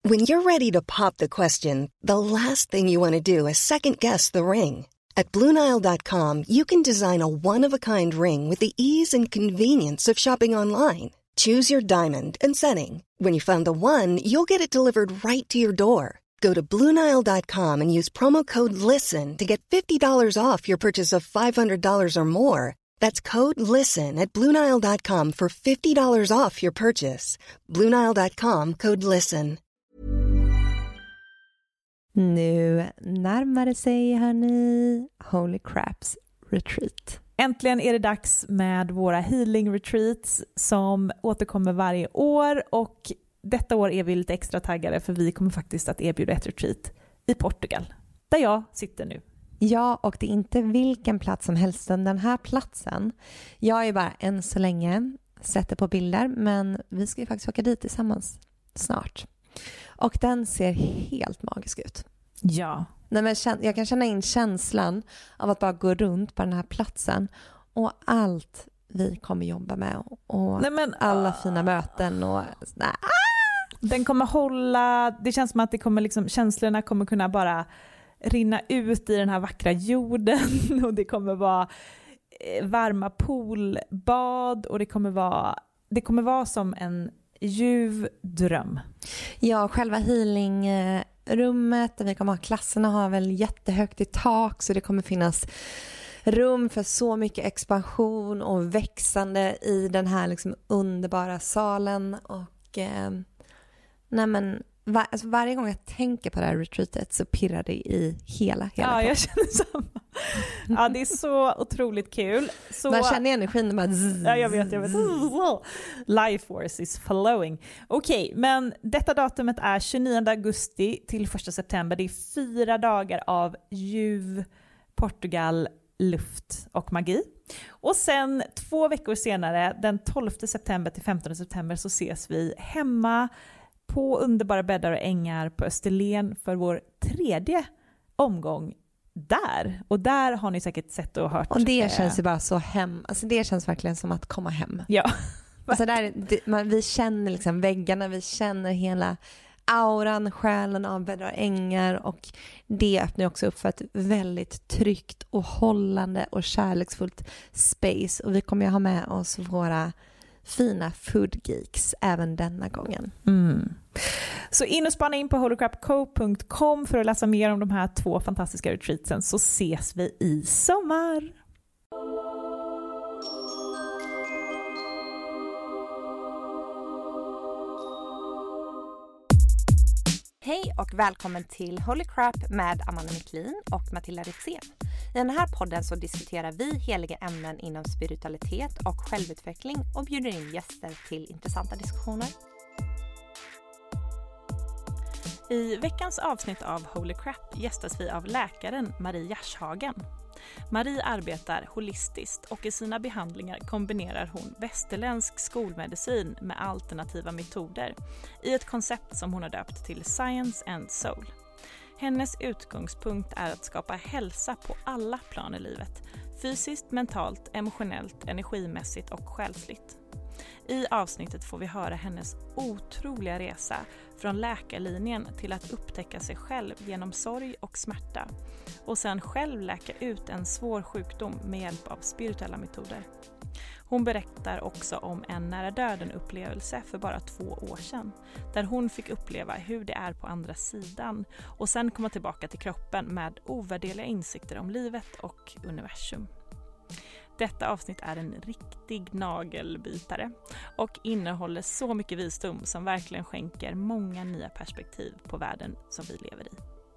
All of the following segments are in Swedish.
When you're ready to pop the question, the last thing you want to do is second-guess the ring. At BlueNile.com, you can design a one-of-a-kind ring with the ease and convenience of shopping online. Choose your diamond and setting. When you find the one, you'll get it delivered right to your door. Go to BlueNile.com and use promo code LISTEN to get $50 off your purchase of $500 or more. That's code LISTEN at BlueNile.com for $50 off your purchase. BlueNile.com, code LISTEN. Nu närmar det sig, hörni, Holy Craps Retreat. Äntligen är det dags med våra healing retreats som återkommer varje år, och detta år är vi lite extra taggade för vi kommer faktiskt att erbjuda ett retreat i Portugal, där jag sitter nu. Ja, och det är inte vilken plats som helst. Den här platsen, jag är bara än så länge sätter på bilder, men vi ska ju faktiskt åka dit tillsammans snart. Och den ser helt magisk ut. Ja. Nej, men jag kan känna in känslan av att bara gå runt på den här platsen och allt vi kommer jobba med och alla fina möten och Den kommer hålla, det känns som att det kommer liksom, känslorna kommer kunna bara rinna ut i den här vackra jorden, och det kommer vara varma poolbad, och det kommer vara som en ljuv dröm. Ja, själva healingrummet där vi kommer ha klasserna har väl jättehögt i tak, så det kommer finnas rum för så mycket expansion och växande i den här liksom underbara salen. Och varje gång jag tänker på det här retreatet så pirrar det i hela Ja, kroppen. jag känner samma. Ja, det är så otroligt kul. Så... Man känner energin bara... Ja, jag vet. Life force is flowing. Okej, men detta datumet är 29 augusti till 1 september. Det är 4 dagar av ljuv, Portugal, luft och magi. Och sen 2 veckor senare, den 12 september till 15 september, så ses vi hemma på underbara bäddar och ängar på Österlen för vår 3:e omgång där. Och där har ni säkert sett och hört. Och det känns ju bara så hem. Alltså det känns verkligen som att komma hem. Ja. Alltså vi känner liksom väggarna, vi känner hela auran, själen av bäddar och ängar, och det öppnar också upp för ett väldigt tryggt och hållande och kärleksfullt space. Och vi kommer ju ha med oss våra fina food geeks även denna gången. Så in och spana in på holycrapco.com för att läsa mer om de här 2 fantastiska retreatsen, så ses vi i sommar. Hej och välkommen till Holy Crap med Amanda Micklin och Matilda Rixén. I den här podden så diskuterar vi heliga ämnen inom spiritualitet och självutveckling och bjuder in gäster till intressanta diskussioner. I veckans avsnitt av Holy Crap gästas vi av läkaren Marie Gärshagen. Marie arbetar holistiskt och i sina behandlingar kombinerar hon västerländsk skolmedicin med alternativa metoder i ett koncept som hon har döpt till Science and Soul. Hennes utgångspunkt är att skapa hälsa på alla plan i livet, fysiskt, mentalt, emotionellt, energimässigt och själsligt. I avsnittet får vi höra hennes otroliga resa från läkarlinjen till att upptäcka sig själv genom sorg och smärta och sen själv läka ut en svår sjukdom med hjälp av spirituella metoder. Hon berättar också om en nära döden-upplevelse för bara 2 år sedan, där hon fick uppleva hur det är på andra sidan och sen komma tillbaka till kroppen med ovärderliga insikter om livet och universum. Detta avsnitt är en riktig nagelbitare och innehåller så mycket visdom som verkligen skänker många nya perspektiv på världen som vi lever i.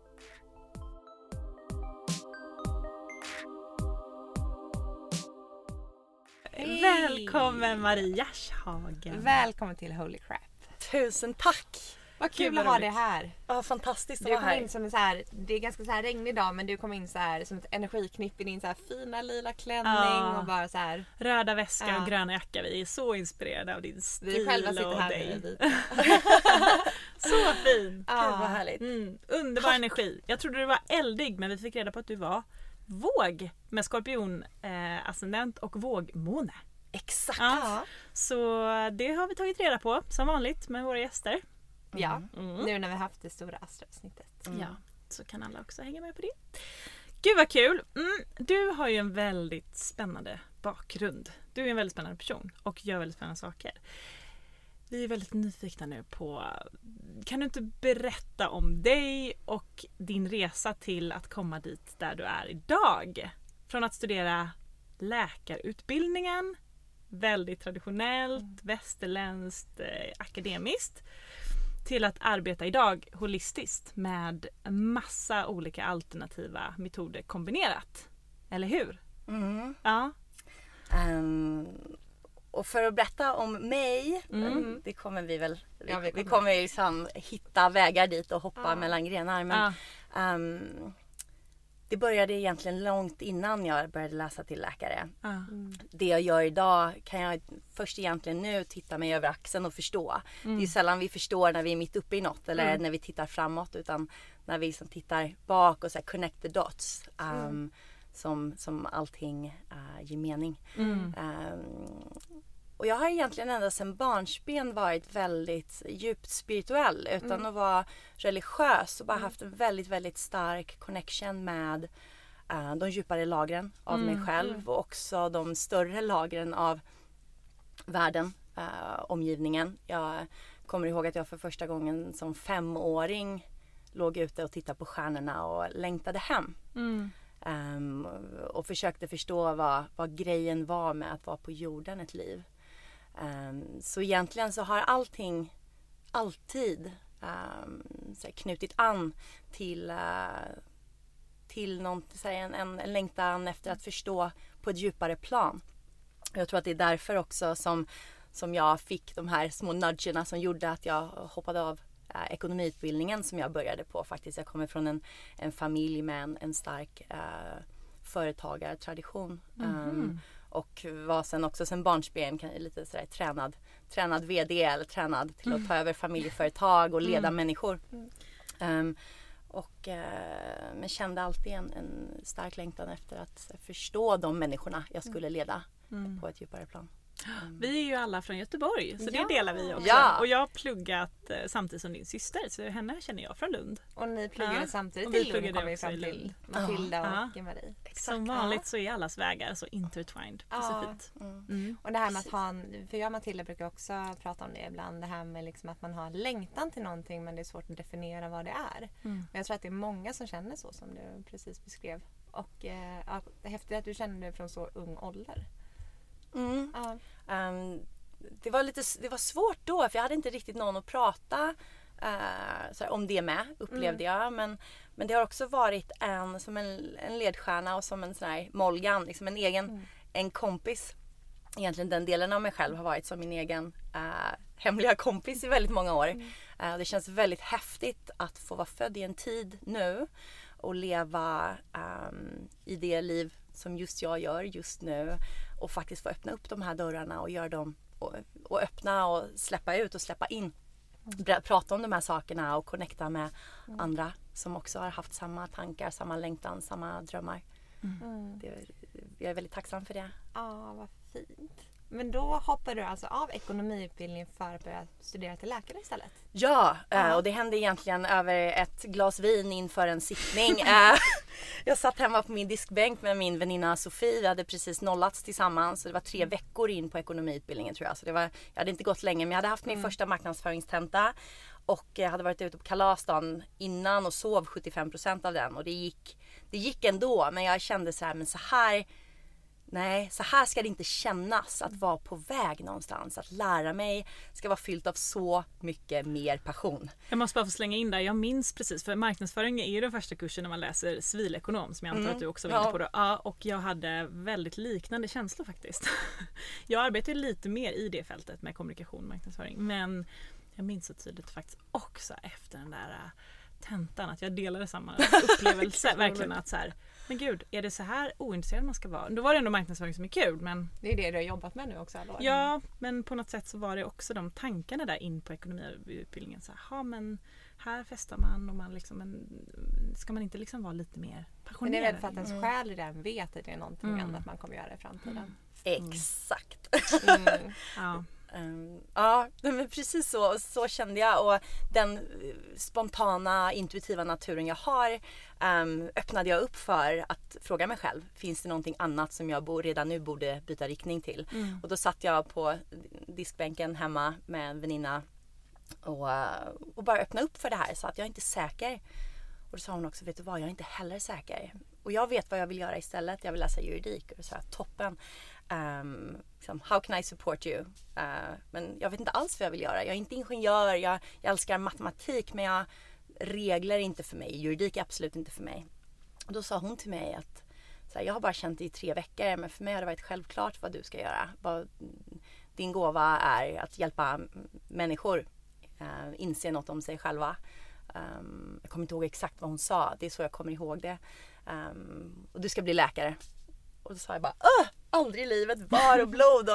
Hey. Välkommen Marie Gärshagen. Välkommen till Holy Crap. Tusen tack. Vad kul att ha dig här. Ja, fantastiskt att du vara här. Du kom in som en så här, det är ganska så här regnig dag, men du kom in så här som ett energiknipp i din så här fina lila klänning och bara så här röda väska och gröna jacka. Vi är så inspirerade av din stil. Vi själva sitter och här dig. Så fin. Gud vad härligt. Underbar energi. Jag trodde du var eldig, men vi fick reda på att du var våg med skorpion ascendent och vågmåne. Exakt. Ja. Så det har vi tagit reda på som vanligt med våra gäster. Ja, nu när vi har haft det stora Astra-avsnittet. Ja, så kan alla också hänga med på det. Gud vad kul! Du har ju en väldigt spännande bakgrund. Du är en väldigt spännande person och gör väldigt spännande saker. Vi är väldigt nyfikna nu på, kan du inte berätta om dig och din resa till att komma dit där du är idag? Från att studera läkarutbildningen, väldigt traditionellt, västerländskt, akademiskt, till att arbeta idag holistiskt med massa olika alternativa metoder kombinerat. Eller hur? Ja. Och för att berätta om mig, det kommer vi väl, vi kommer ju liksom hitta vägar dit och hoppa mellan grenar. Men det började egentligen långt innan jag började läsa till läkare. Det jag gör idag kan jag först egentligen nu titta mig över axeln och förstå. Det är ju sällan vi förstår när vi är mitt uppe i något eller när vi tittar framåt, utan när vi som tittar bak och så här connect the dots. Som allting ger mening. Och jag har egentligen ända sedan barnsben varit väldigt djupt spirituell utan att vara religiös och bara haft en väldigt, väldigt stark connection med de djupare lagren av mig själv och också de större lagren av världen, omgivningen. Jag kommer ihåg att jag för första gången som 5-åring låg ute och tittade på stjärnorna och längtade hem. Och försökte förstå vad grejen var med att vara på jorden ett liv. Så egentligen så har allting alltid så knutit an till något, så en längtan efter att förstå på ett djupare plan. Jag tror att det är därför också som jag fick de här små nudgerna som gjorde att jag hoppade av ekonomiutbildningen som jag började på faktiskt. Jag kommer från en familj med en stark företagartradition. Och var sen barnsben lite sådär tränad vd eller tränad till att ta över familjeföretag och leda människor. Men kände alltid en stark längtan efter att förstå de människorna jag skulle leda på ett djupare plan. Vi är ju alla från Göteborg, så det delar vi också. Ja. Och jag har pluggat samtidigt som din syster, så henne känner jag från Lund. Och ni pluggade samtidigt i i Lund, kommer vi fram i till Lund. Matilda och Marie. Som vanligt så är allas vägar så intertwined. Och det här med att ha för jag och Matilda brukar också prata om det ibland, det här med liksom att man har längtan till någonting men det är svårt att definiera vad det är. Och jag tror att det är många som känner så som du precis beskrev. Och det är häftigt att du känner det från så ung ålder. Det var svårt då för jag hade inte riktigt någon att prata om det med, upplevde jag. Men det har också varit som en ledstjärna och som en sån här Molgan, liksom en kompis. Egentligen den delen av mig själv har varit som min egen hemliga kompis i väldigt många år. Det känns väldigt häftigt att få vara född i en tid nu och leva i det liv som just jag gör just nu och faktiskt få öppna upp de här dörrarna och göra dem och öppna och släppa ut och släppa in. Prata om de här sakerna och connecta med andra som också har haft samma tankar, samma längtan, samma drömmar. Jag är väldigt tacksam för det. Ja, vad fint. Men då hoppar du alltså av ekonomiutbildningen för att börja studera till läkare istället? Ja, och det hände egentligen över ett glas vin inför en sittning. Jag satt hemma på min diskbänk med min väninna Sofie. Vi hade precis nollats tillsammans. Så det var 3 veckor in på ekonomiutbildningen tror jag. Så jag hade inte gått länge men jag hade haft min första marknadsföringstenta. Och jag hade varit ute på kalasdagen innan och sov 75% av den. Och det gick ändå, men jag kände så här, så här ska det inte kännas att vara på väg någonstans. Att lära mig ska vara fyllt av så mycket mer passion. Jag måste bara få slänga in där. Jag minns precis, för marknadsföring är ju den första kursen när man läser civilekonom som jag antar att du också var inne på då. Ja, och jag hade väldigt liknande känslor faktiskt. Jag arbetar ju lite mer i det fältet med kommunikation och marknadsföring. Men jag minns så tydligt faktiskt också efter den där tentan att jag delade samma upplevelse. Verkligen att så här, men gud, är det så här ointresserad man ska vara? Då var det ändå marknadsföring som är kul, men... Det är det du har jobbat med nu också, eller? Ja, men på något sätt så var det också de tankarna där in på ekonomiutbildningen. Så här, men här festar man och man liksom... ska man inte liksom vara lite mer passionerad? Men det är väl för att ens själ redan vet att det är någonting annat man kommer göra i framtiden. Exakt. Ja. Ja, men precis så kände jag. Och den spontana, intuitiva naturen jag har öppnade jag upp för att fråga mig själv. Finns det någonting annat som jag redan nu borde byta riktning till? Och då satt jag på diskbänken hemma med en väninna och bara öppna upp för det här. Så att jag är inte säker. Och då sa hon också, vet du vad, jag är inte heller säker. Och jag vet vad jag vill göra istället. Jag vill läsa juridik. Och så här, toppen. How can I support you? Men jag vet inte alls vad jag vill göra. Jag är inte ingenjör. Jag älskar matematik. Men regler är inte för mig. Juridik är absolut inte för mig. Och då sa hon till mig att så här, jag har bara känt det i 3 veckor. Men för mig har det varit självklart vad du ska göra. Din gåva är att hjälpa människor inse något om sig själva. Jag kommer inte ihåg exakt vad hon sa. Det är så jag kommer ihåg det. Och du ska bli läkare. Och då sa jag bara, aldrig i livet, var och blod.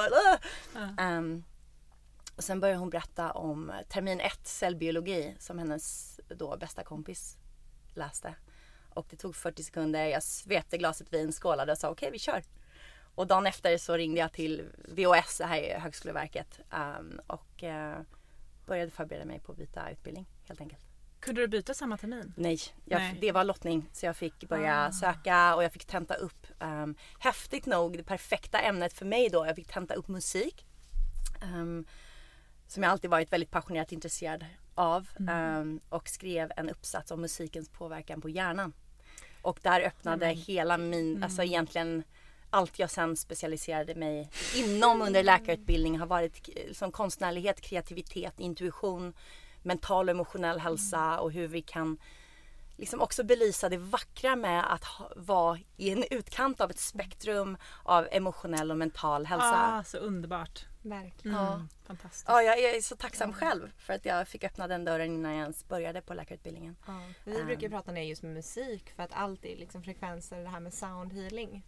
Och sen började hon berätta om termin 1 cellbiologi som hennes då bästa kompis läste. Och det tog 40 sekunder. Jag svepte glaset vin, skålade och sa okej, vi kör. Och dagen efter så ringde jag till VOS, här i Högskoleverket. Och började förbereda mig på att byta utbildning helt enkelt. Kunde du byta samma termin? Nej. Det var lottning. Så jag fick börja söka och jag fick tenta upp häftigt nog det perfekta ämnet för mig då. Jag fick tenta upp musik. Som jag alltid varit väldigt passionerat intresserad av. Och skrev en uppsats om musikens påverkan på hjärnan. Och där öppnade hela min, alltså egentligen allt jag sen specialiserade mig inom under läkarutbildning har varit som konstnärlighet, kreativitet, intuition, mental och emotionell hälsa och hur vi kan liksom också belysa det vackra med att vara i en utkant av ett spektrum av emotionell och mental hälsa. Så underbart. Verkligen. Fantastiskt. Ja, jag är så tacksam själv för att jag fick öppna den dörren innan jag ens började på läkarutbildningen. Vi brukar prata om det just med musik för att allt är liksom frekvenser, det här med sound healing.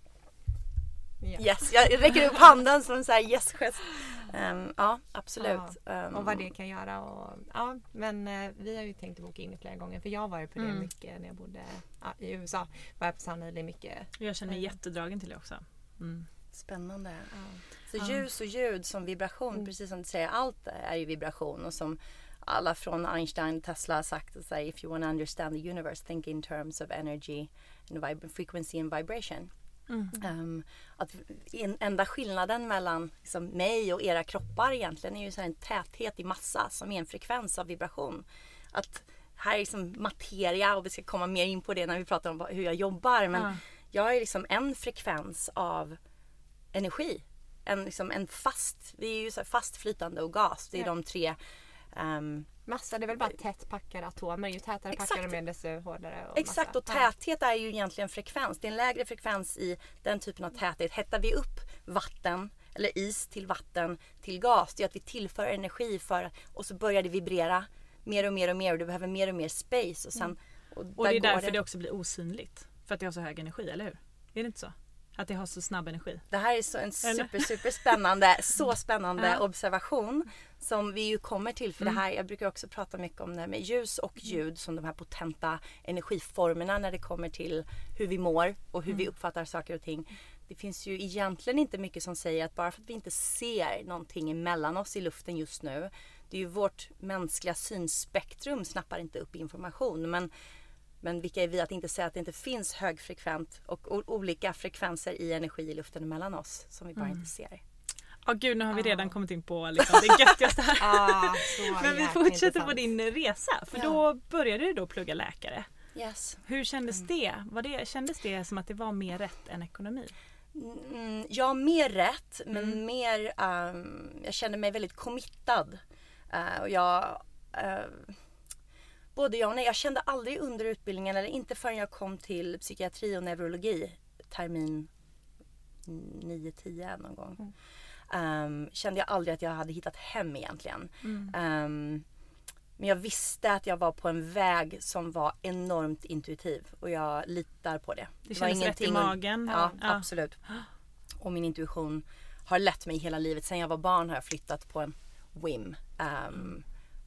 Yes, jag räcker upp handen som en sån här yes-gest. Ja, absolut. Och vad det kan göra. Men vi har ju tänkt att boka in det flera gånger. För jag har varit på det mycket när jag bodde i USA. Var jag på sound healing mycket. Jag känner mig jättedragen till det också. Spännande. Så ljus och ljud som vibration, precis som du säger, allt är ju vibration. Och som alla från Einstein, Tesla har sagt, så här, if you want to understand the universe, think in terms of energy, and frequency and vibration. Att enda skillnaden mellan liksom, mig och era kroppar egentligen är ju så här en täthet i massa som är en frekvens av vibration. Att här är liksom materia och vi ska komma mer in på det när vi pratar om hur jag jobbar, men jag är liksom en frekvens av energi. En fast, vi är ju så här fast flytande och gas. Det är de 3 massa, det är väl bara tätt packade atomer. Ju tätare packade de är desto hårdare. Och exakt, och täthet är ju egentligen frekvens. Det är en lägre frekvens i den typen av täthet. Hettar vi upp vatten eller is till vatten till gas, det är att vi tillför energi och så börjar det vibrera mer och mer och mer och du behöver mer och mer space. Och, sen, och det är därför det också blir osynligt. För att det har så hög energi, eller hur? Är det inte så? Att det har så snabb energi. Det här är så en super spännande observation som vi ju kommer till. För det här, jag brukar också prata mycket om det här med ljus och ljud som de här potenta energiformerna när det kommer till hur vi mår och hur vi uppfattar saker och ting. Det finns ju egentligen inte mycket som säger att bara för att vi inte ser någonting emellan oss i luften just nu. Det är ju vårt mänskliga synspektrum snappar inte upp information. Men vilka är vi att inte säga att det inte finns högfrekvent och olika frekvenser i energi i luften emellan oss som vi bara inte ser. Gud, nu har vi redan kommit in på liksom, det göttigaste här. Men vi fortsätter på din resa. För då började du då plugga läkare. Yes. Hur kändes det? Kändes det som att det var mer rätt än ekonomi? Ja, mer rätt. Men mer, jag kände mig väldigt committad. Och både jag och nej, jag kände aldrig under utbildningen eller inte förrän jag kom till psykiatri och neurologi termin 9-10 någon gång. Kände jag aldrig att jag hade hittat hem egentligen. Men jag visste att jag var på en väg som var enormt intuitiv och jag litar på det. Det kändes rätt i magen. Ja, absolut. Och min intuition har lett mig hela livet. Sen jag var barn har jag flyttat på en whim.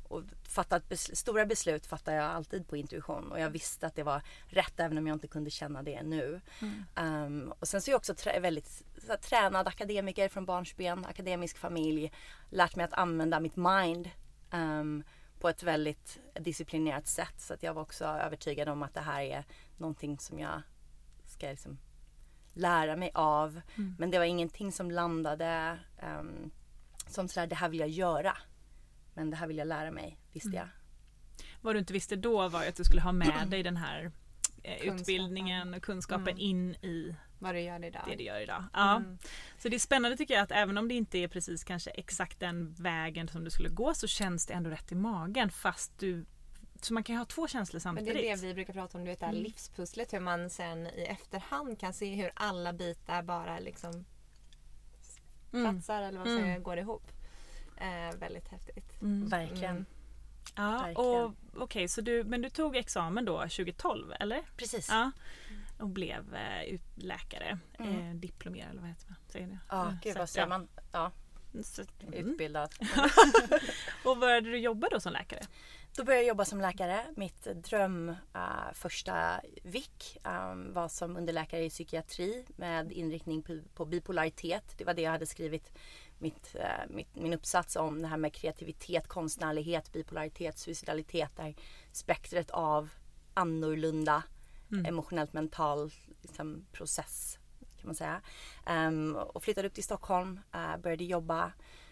och stora beslut fattar jag alltid på intuition. Och jag visste att det var rätt även om jag inte kunde känna det nu. Och sen så är jag också väldigt tränad akademiker från barnsben, akademisk familj. Lärt mig att använda mitt mind på ett väldigt disciplinerat sätt. Så att jag var också övertygad om att det här är någonting som jag ska liksom lära mig av. Men det var ingenting som landade som sådär, det här vill jag göra. Men det här vill jag lära mig, visste jag. Vad du inte visste då var att du skulle ha med dig den här utbildningen och kunskapen in i vad du gör idag. Det du gör idag. Ja. Så det är spännande tycker jag att även om det inte är precis kanske exakt den vägen som du skulle gå så känns det ändå rätt i magen fast så man kan ju ha två känslor samtidigt. Men det är det vi brukar prata om, du vet, det här livspusslet, hur man sen i efterhand kan se hur alla bitar bara liksom platsar eller vad säger, går ihop. Väldigt häftigt. Verkligen. Ja, verkligen. och okej, så du tog examen då 2012, eller? Precis. Ja. Och blev läkare, diplomerad eller vad heter man? Säger det? Ja, gud vad säger man? Ja, utbildad. Och började du jobba då som läkare? Då började jag jobba som läkare. Mitt dröm första vik var som underläkare i psykiatri med inriktning på bipolaritet. Det var det jag hade skrivit min uppsats om, det här med kreativitet, konstnärlighet, bipolaritet, suicidalitet, där spektret av annorlunda emotionellt mental liksom, process kan man säga. Och flyttade upp till Stockholm, började jobba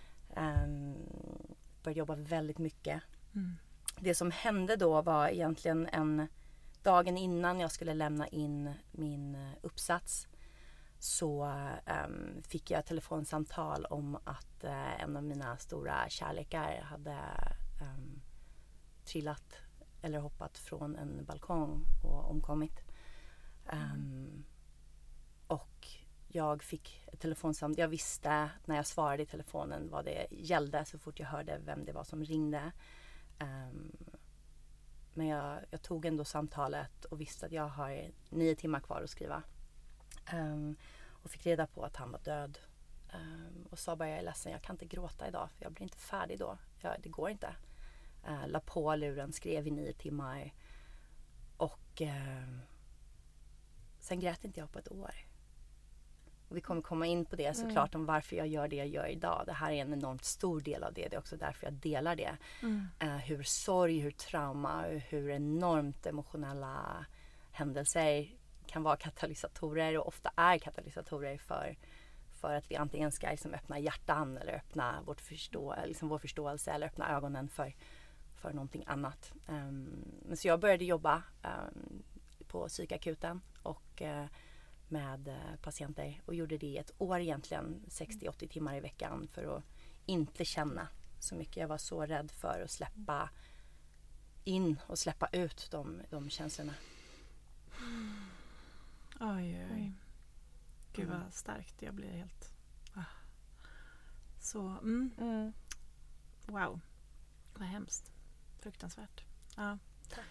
väldigt mycket. Det som hände då var egentligen dagen innan jag skulle lämna in min uppsats så fick jag ett telefonsamtal om att en av mina stora kärlekar hade trillat eller hoppat från en balkong och omkommit. Och jag fick ett telefonsamtal. Jag visste när jag svarade i telefonen vad det gällde så fort jag hörde vem det var som ringde. Men jag tog ändå samtalet och visste att jag har 9 timmar kvar att skriva. Och fick reda på att han var död. Och sa bara, jag är ledsen, jag kan inte gråta idag för jag blir inte färdig då. Det går inte. La på luren, skrev i 9 timmar. Och sen grät inte jag på ett år. Och vi kommer komma in på det såklart om varför jag gör det jag gör idag. Det här är en enormt stor del av det. Det är också därför jag delar det. Hur sorg, hur trauma, hur enormt emotionella händelser kan vara katalysatorer och ofta är katalysatorer för att vi antingen ska liksom öppna hjärtan eller öppna vår förståelse eller öppna ögonen för någonting annat. Men så jag började jobba på psykakuten och med patienter och gjorde det i ett år egentligen, 60-80 timmar i veckan för att inte känna så mycket. Jag var så rädd för att släppa in och släppa ut de känslorna. Oj. Gud vad starkt. Jag blir helt... Så, wow. Vad hemskt. Fruktansvärt. Ja. Tack.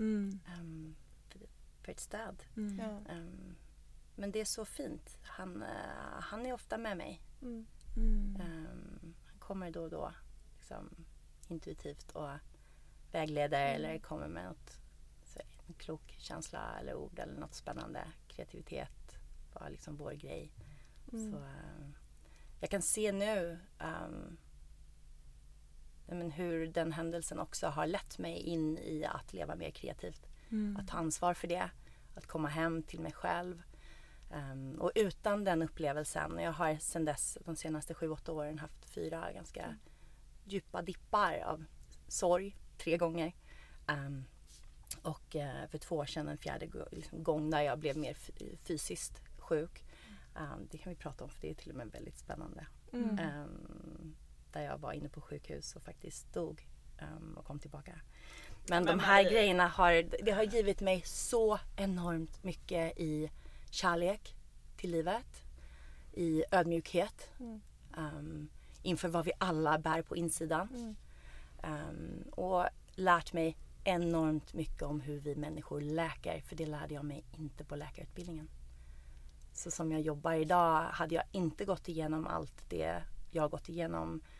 För ett stöd. Men det är så fint. Han är ofta med mig. Han kommer då och då liksom, intuitivt och vägleder eller kommer med en klok känsla eller ord eller något spännande. Kreativitet var liksom vår grej. Så jag kan se nu hur den händelsen också har lett mig in i att leva mer kreativt. Att ta ansvar för det. Att komma hem till mig själv. Och utan den upplevelsen, jag har sedan dess de senaste 7-8 åren haft 4 ganska djupa dippar av sorg 3 gånger. Och för 2 år sedan en 4:e gång där jag blev mer fysiskt sjuk. Det kan vi prata om för det är till och med väldigt spännande. Där jag var inne på sjukhus och faktiskt dog och kom tillbaka. Men de här grejerna har givit mig så enormt mycket i kärlek till livet, i ödmjukhet inför vad vi alla bär på insidan. Och lärt mig enormt mycket om hur vi människor läker, för det lärde jag mig inte på läkarutbildningen. Så som jag jobbar idag, hade jag inte gått igenom allt det jag har gått igenom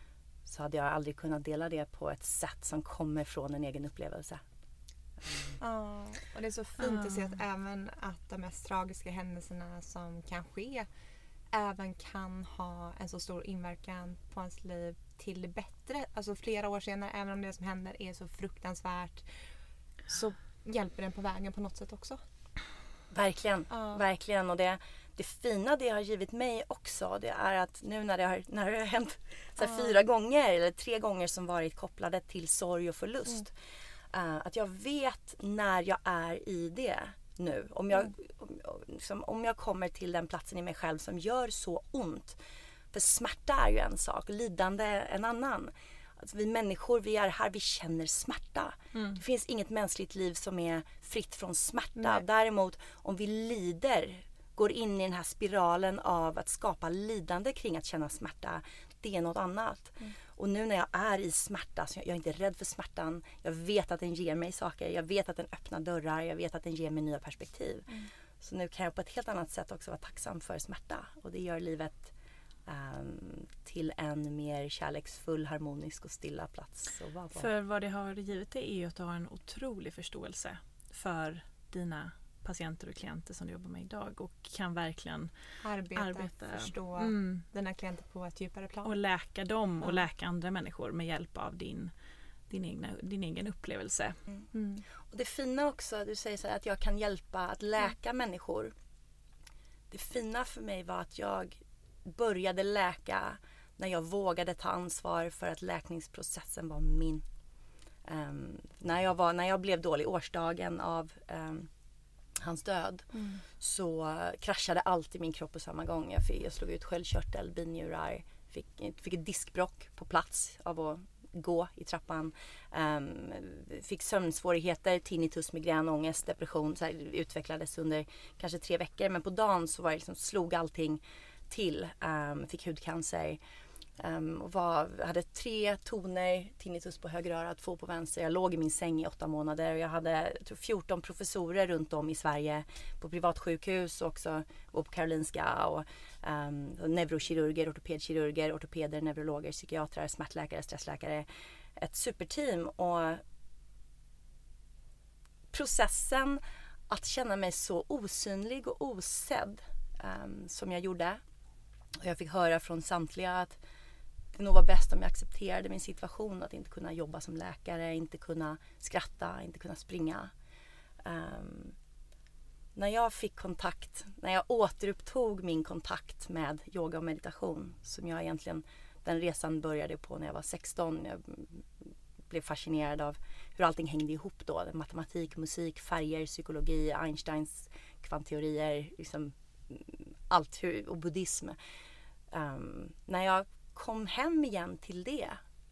så hade jag aldrig kunnat dela det på ett sätt som kommer från en egen upplevelse. Ja, och det är så fint att se att även att de mest tragiska händelserna som kan ske även kan ha en så stor inverkan på ens liv till det bättre. Alltså flera år senare, även om det som händer är så fruktansvärt, så hjälper den på vägen på något sätt också. Verkligen, verkligen. Och det fina det har givit mig också, det är att nu när det har hänt så här 4 gånger eller 3 gånger som varit kopplade till sorg och förlust. Att jag vet när jag är i det nu. Om jag kommer till den platsen i mig själv som gör så ont. För smärta är ju en sak, lidande en annan. Alltså vi människor, vi är här, vi känner smärta. Det finns inget mänskligt liv som är fritt från smärta. Nej. Däremot om vi lider, går in i den här spiralen av att skapa lidande kring att känna smärta, det är något annat. Och nu när jag är i smärta, så jag är inte rädd för smärtan. Jag vet att den ger mig saker. Jag vet att den öppnar dörrar. Jag vet att den ger mig nya perspektiv. Så nu kan jag på ett helt annat sätt också vara tacksam för smärta. Och det gör livet till en mer kärleksfull, harmonisk och stilla plats att vara på. För vad det har givit dig är ju att du har en otrolig förståelse för dina patienter och klienter som du jobbar med idag och kan verkligen arbeta förstå dina klienter på ett djupare plan. Och läka dem och läka andra människor med hjälp av din egen upplevelse. Och det fina också, du säger så här, att jag kan hjälpa att läka människor. Det fina för mig var att jag började läka när jag vågade ta ansvar för att läkningsprocessen var min. När jag blev dålig, årsdagen av hans död, så kraschade allt i min kropp på samma gång. Jag slog ut sköldkörtel, binjurar, fick ett diskbråck på plats av att gå i trappan. Fick sömnsvårigheter, tinnitus, migrän, ångest, depression. Så här, utvecklades under kanske 3 veckor. Men på dagen så var det liksom, slog allting till. Fick hudcancer. Och hade 3 toner tinnitus på höger öra, 2 på vänster. Jag låg i min säng i 8 månader. Och jag hade 14 professorer runt om i Sverige på privatsjukhus också, och på Karolinska, och neurokirurger, ortopedkirurger, ortopeder, neurologer, psykiatrer, smärtläkare, stressläkare. Ett superteam. Och processen att känna mig så osynlig och osedd som jag gjorde. Och jag fick höra från samtliga att det nog var bäst om jag accepterade min situation, att inte kunna jobba som läkare, inte kunna skratta, inte kunna springa. När jag fick kontakt, när jag återupptog min kontakt med yoga och meditation, som jag egentligen, den resan började på när jag var 16. Jag blev fascinerad av hur allting hängde ihop då. Matematik, musik, färger, psykologi, Einsteins kvantteorier, liksom allt, och buddhism. När jag kom hem igen till det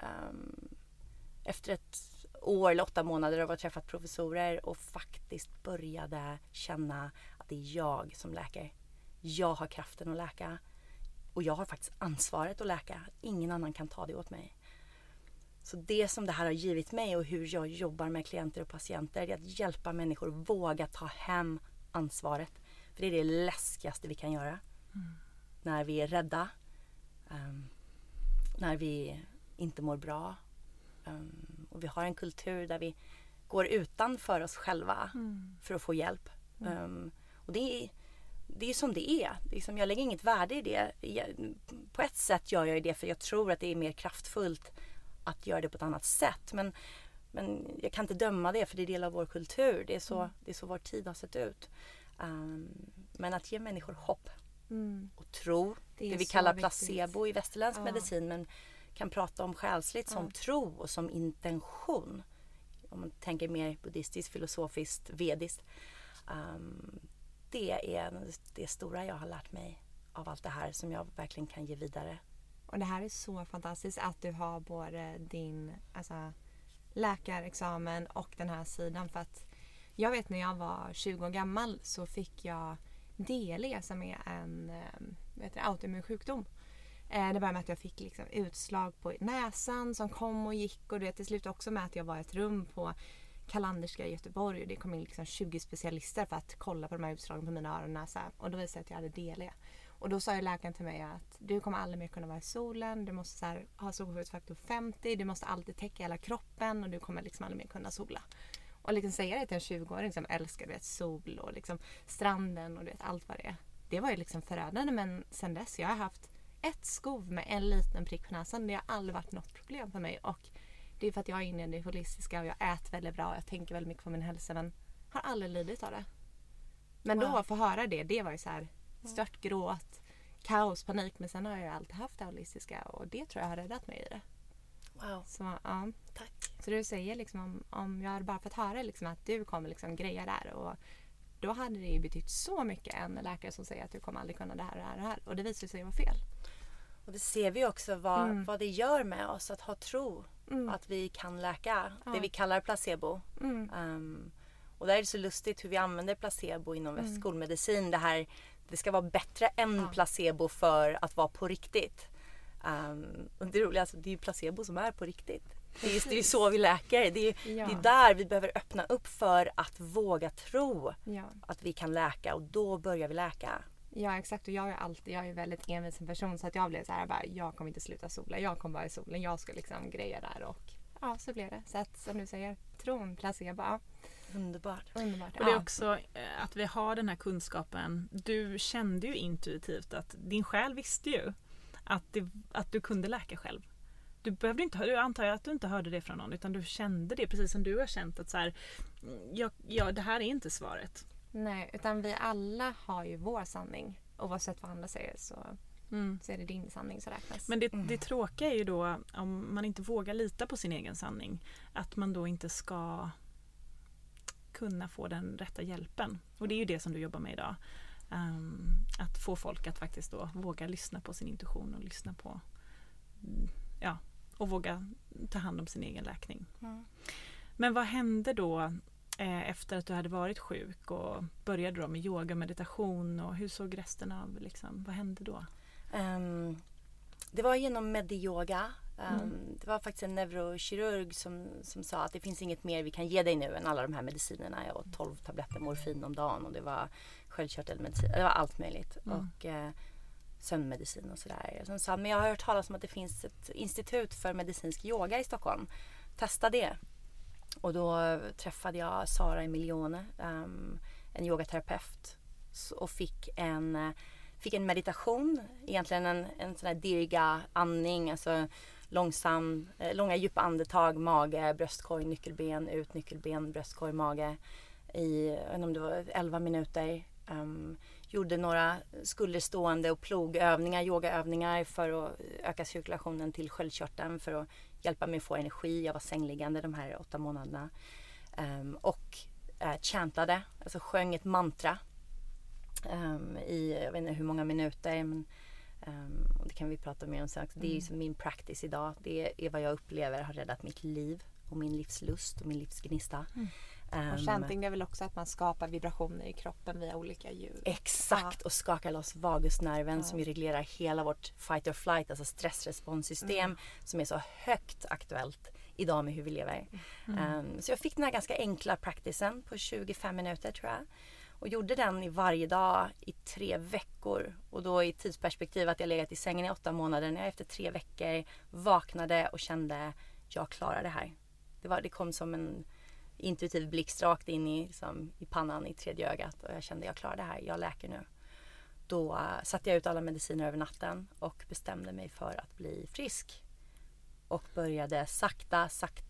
efter ett år eller 8 månader av att ha träffat professorer och faktiskt började känna att det är jag som läker. Jag har kraften att läka och jag har faktiskt ansvaret att läka. Ingen annan kan ta det åt mig. Så det som det här har givit mig och hur jag jobbar med klienter och patienter är att hjälpa människor att våga ta hem ansvaret. För det är det läskigaste vi kan göra. När vi är rädda. När vi inte mår bra. Och vi har en kultur där vi går utanför oss själva för att få hjälp. Och det är som det är. Liksom, jag lägger inget värde i det. På ett sätt gör jag det för jag tror att det är mer kraftfullt att göra det på ett annat sätt. Men jag kan inte döma det, för det är del av vår kultur. Det är så vår tid har sett ut. Men att ge människor hopp och tro, det vi kallar placebo i västerländsk medicin, men kan prata om själsligt som tro och som intention. Om man tänker mer buddhistiskt, filosofiskt, vediskt. Det är det stora jag har lärt mig av allt det här som jag verkligen kan ge vidare. Och det här är så fantastiskt att du har både din läkarexamen och den här sidan, för att jag vet när jag var 20 år gammal så fick jag DLE som är en autoimmun sjukdom. Det började med att jag fick liksom utslag på näsan som kom och gick, och det till slut också med att jag var i ett rum på Kalanderska i Göteborg och det kom in liksom 20 specialister för att kolla på de här utslagen på mina öron och näsa, och då visade det att jag hade DLE. Och då sa ju läkaren till mig att du kommer aldrig mer kunna vara i solen. Du måste så här, ha solskyddsfaktor 50. Du måste alltid täcka hela kroppen och du kommer liksom aldrig mer kunna sola. Och liksom säga det till en 20-åring som älskar sol och liksom stranden och allt vad det är. Det var ju liksom förödande, men sen dess jag har haft ett skov med en liten prick på näsan. Det har aldrig varit något problem för mig. Och det är för att jag är inne i det holistiska och jag äter väldigt bra och jag tänker väldigt mycket på min hälsa, men har aldrig lidit av det. Men då att få höra det var ju så här stört gråt, kaos, panik. Men sen har jag ju alltid haft det holistiska och det tror jag har räddat mig i det. Wow. Så, ja. Tack. Så du säger liksom om jag hade bara fått höra liksom att du kommer liksom greja där, och då hade det ju betytt så mycket en läkare som säger att du kommer aldrig kunna det här och det här och det här. Och det visar sig vara fel. Och det ser vi också vad det gör med oss att ha tro att vi kan läka. Det vi kallar placebo. Och där är det så lustigt hur vi använder placebo inom skolmedicin. Det ska vara bättre än placebo för att vara på riktigt. Och det roliga är att det är ju placebo som är på riktigt. Det är ju så vi läker. Det är där vi behöver öppna upp för att våga tro att vi kan läka, och då börjar vi läka. Ja, exakt. Och jag är väldigt envis en person, så att jag blev så här bara, jag kommer inte sluta sola. Jag kommer vara i solen. Jag ska liksom greja där, och ja, så blev det. Så att, som du säger, tron, placebo. Underbart. Och det är också att vi har den här kunskapen. Du kände ju intuitivt att din själ visste ju att du kunde läka själv. Du behövde inte, jag antar att du inte hörde det från någon, utan du kände det precis som du har känt att så här, det här är inte svaret. Nej, utan vi alla har ju vår sanning. Oavsett vad andra säger så är det din sanning som räknas. Men det tråkiga är ju då, om man inte vågar lita på sin egen sanning, att man då inte ska kunna få den rätta hjälpen. Och det är ju det som du jobbar med idag. Att få folk att faktiskt då våga lyssna på sin intuition och lyssna på och våga ta hand om sin egen läkning. Men vad hände då efter att du hade varit sjuk och började då med yoga, meditation, och hur såg resten av vad hände då? Det var genom mediyoga. Det var faktiskt en neurokirurg som sa att det finns inget mer vi kan ge dig nu än alla de här medicinerna. Jag åt 12 tabletter morfin om dagen, och det var sköldkörtelmedicin, det var allt möjligt. Och sömnmedicin och sådär. Som sa, men jag har hört talas om att det finns ett institut för medicinsk yoga i Stockholm. Testa det. Och då träffade jag Sara Emilione, en yogaterapeut, och fick en meditation, egentligen en sån här dirga andning, alltså långa djupa andetag, mage, bröstkorg, nyckelben, ut nyckelben, bröstkorg, mage i, jag vet inte om det var 11 minuter. Gjorde några skulderstående och plogövningar, yogaövningar för att öka cirkulationen till sköldkörteln, för att hjälpa mig att få energi. Jag var sängliggande de här 8 månaderna. Och chantade, alltså sjöng ett mantra i, jag vet inte hur många minuter, men det kan vi prata mer om sen. Det är ju som min practice idag. Det är vad jag upplever har räddat mitt liv och min livslust och min livsgnista. Och chanting, det är väl också att man skapar vibrationer i kroppen via olika ljud. Exakt, och skakar loss vagusnerven som ju reglerar hela vårt fight or flight, alltså stressresponssystem, som är så högt aktuellt idag med hur vi lever. Så jag fick den här ganska enkla practicen på 25 minuter tror jag. Och gjorde den i varje dag i 3 veckor. Och då i tidsperspektiv att jag legat i sängen i 8 månader. När jag efter 3 veckor vaknade och kände jag klarar det här. Det kom som en intuitiv blixt rakt in i pannan, i tredje ögat. Och jag kände jag klarar det här, jag läker nu. Då satte jag ut alla mediciner över natten och bestämde mig för att bli frisk. Och började sakta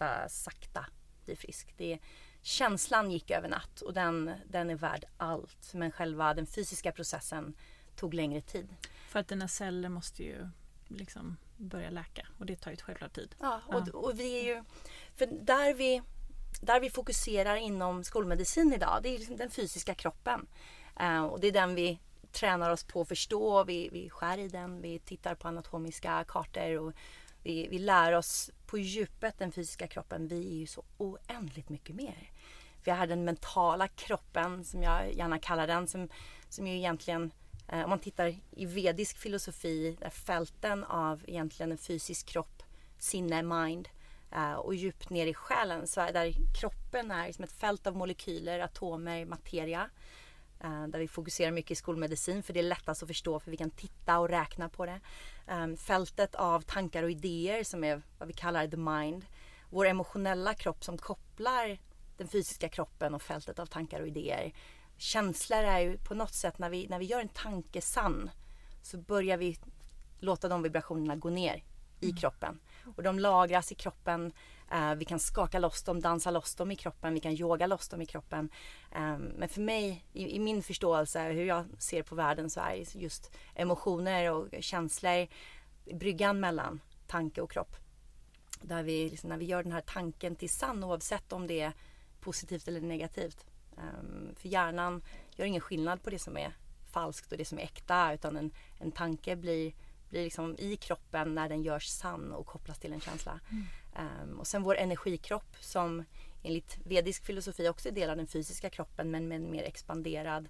bli frisk. Känslan gick över natt och den är värd allt. Men själva den fysiska processen tog längre tid. För att dina celler måste ju liksom börja läka, och det tar ju självklart tid. Ja, och vi är ju... För där vi fokuserar inom skolmedicin idag, det är liksom den fysiska kroppen. Och det är den vi tränar oss på att förstå. Vi skär i den, vi tittar på anatomiska kartor och vi lär oss på djupet den fysiska kroppen. Vi är ju så oändligt mycket mer. Vi har den mentala kroppen, som jag gärna kallar den, som ju egentligen, om man tittar i vedisk filosofi, där fälten av egentligen en fysisk kropp, sinne, mind, och djupt ner i själen, så där kroppen är som ett fält av molekyler, atomer, materia. där vi fokuserar mycket i skolmedicin för det är lättast att förstå för vi kan titta och räkna på det. Fältet av tankar och idéer som är vad vi kallar the mind. Vår emotionella kropp som kopplar den fysiska kroppen och fältet av tankar och idéer. Känslor är ju på något sätt när vi gör en tanke sann så börjar vi låta de vibrationerna gå ner i kroppen. Och de lagras i kroppen. Vi kan skaka loss dem, dansa loss dem i kroppen. Vi kan yoga loss dem i kroppen. Men för mig, i min förståelse, hur jag ser på världen så är just emotioner och känslor bryggan mellan tanke och kropp. Där vi, liksom, när vi gör den här tanken till sann oavsett om det är positivt eller negativt. För hjärnan gör ingen skillnad på det som är falskt och det som är äkta utan en tanke blir liksom i kroppen när den görs sann och kopplas till en känsla. Och sen vår energikropp som enligt vedisk filosofi också är del av den fysiska kroppen men med en mer expanderad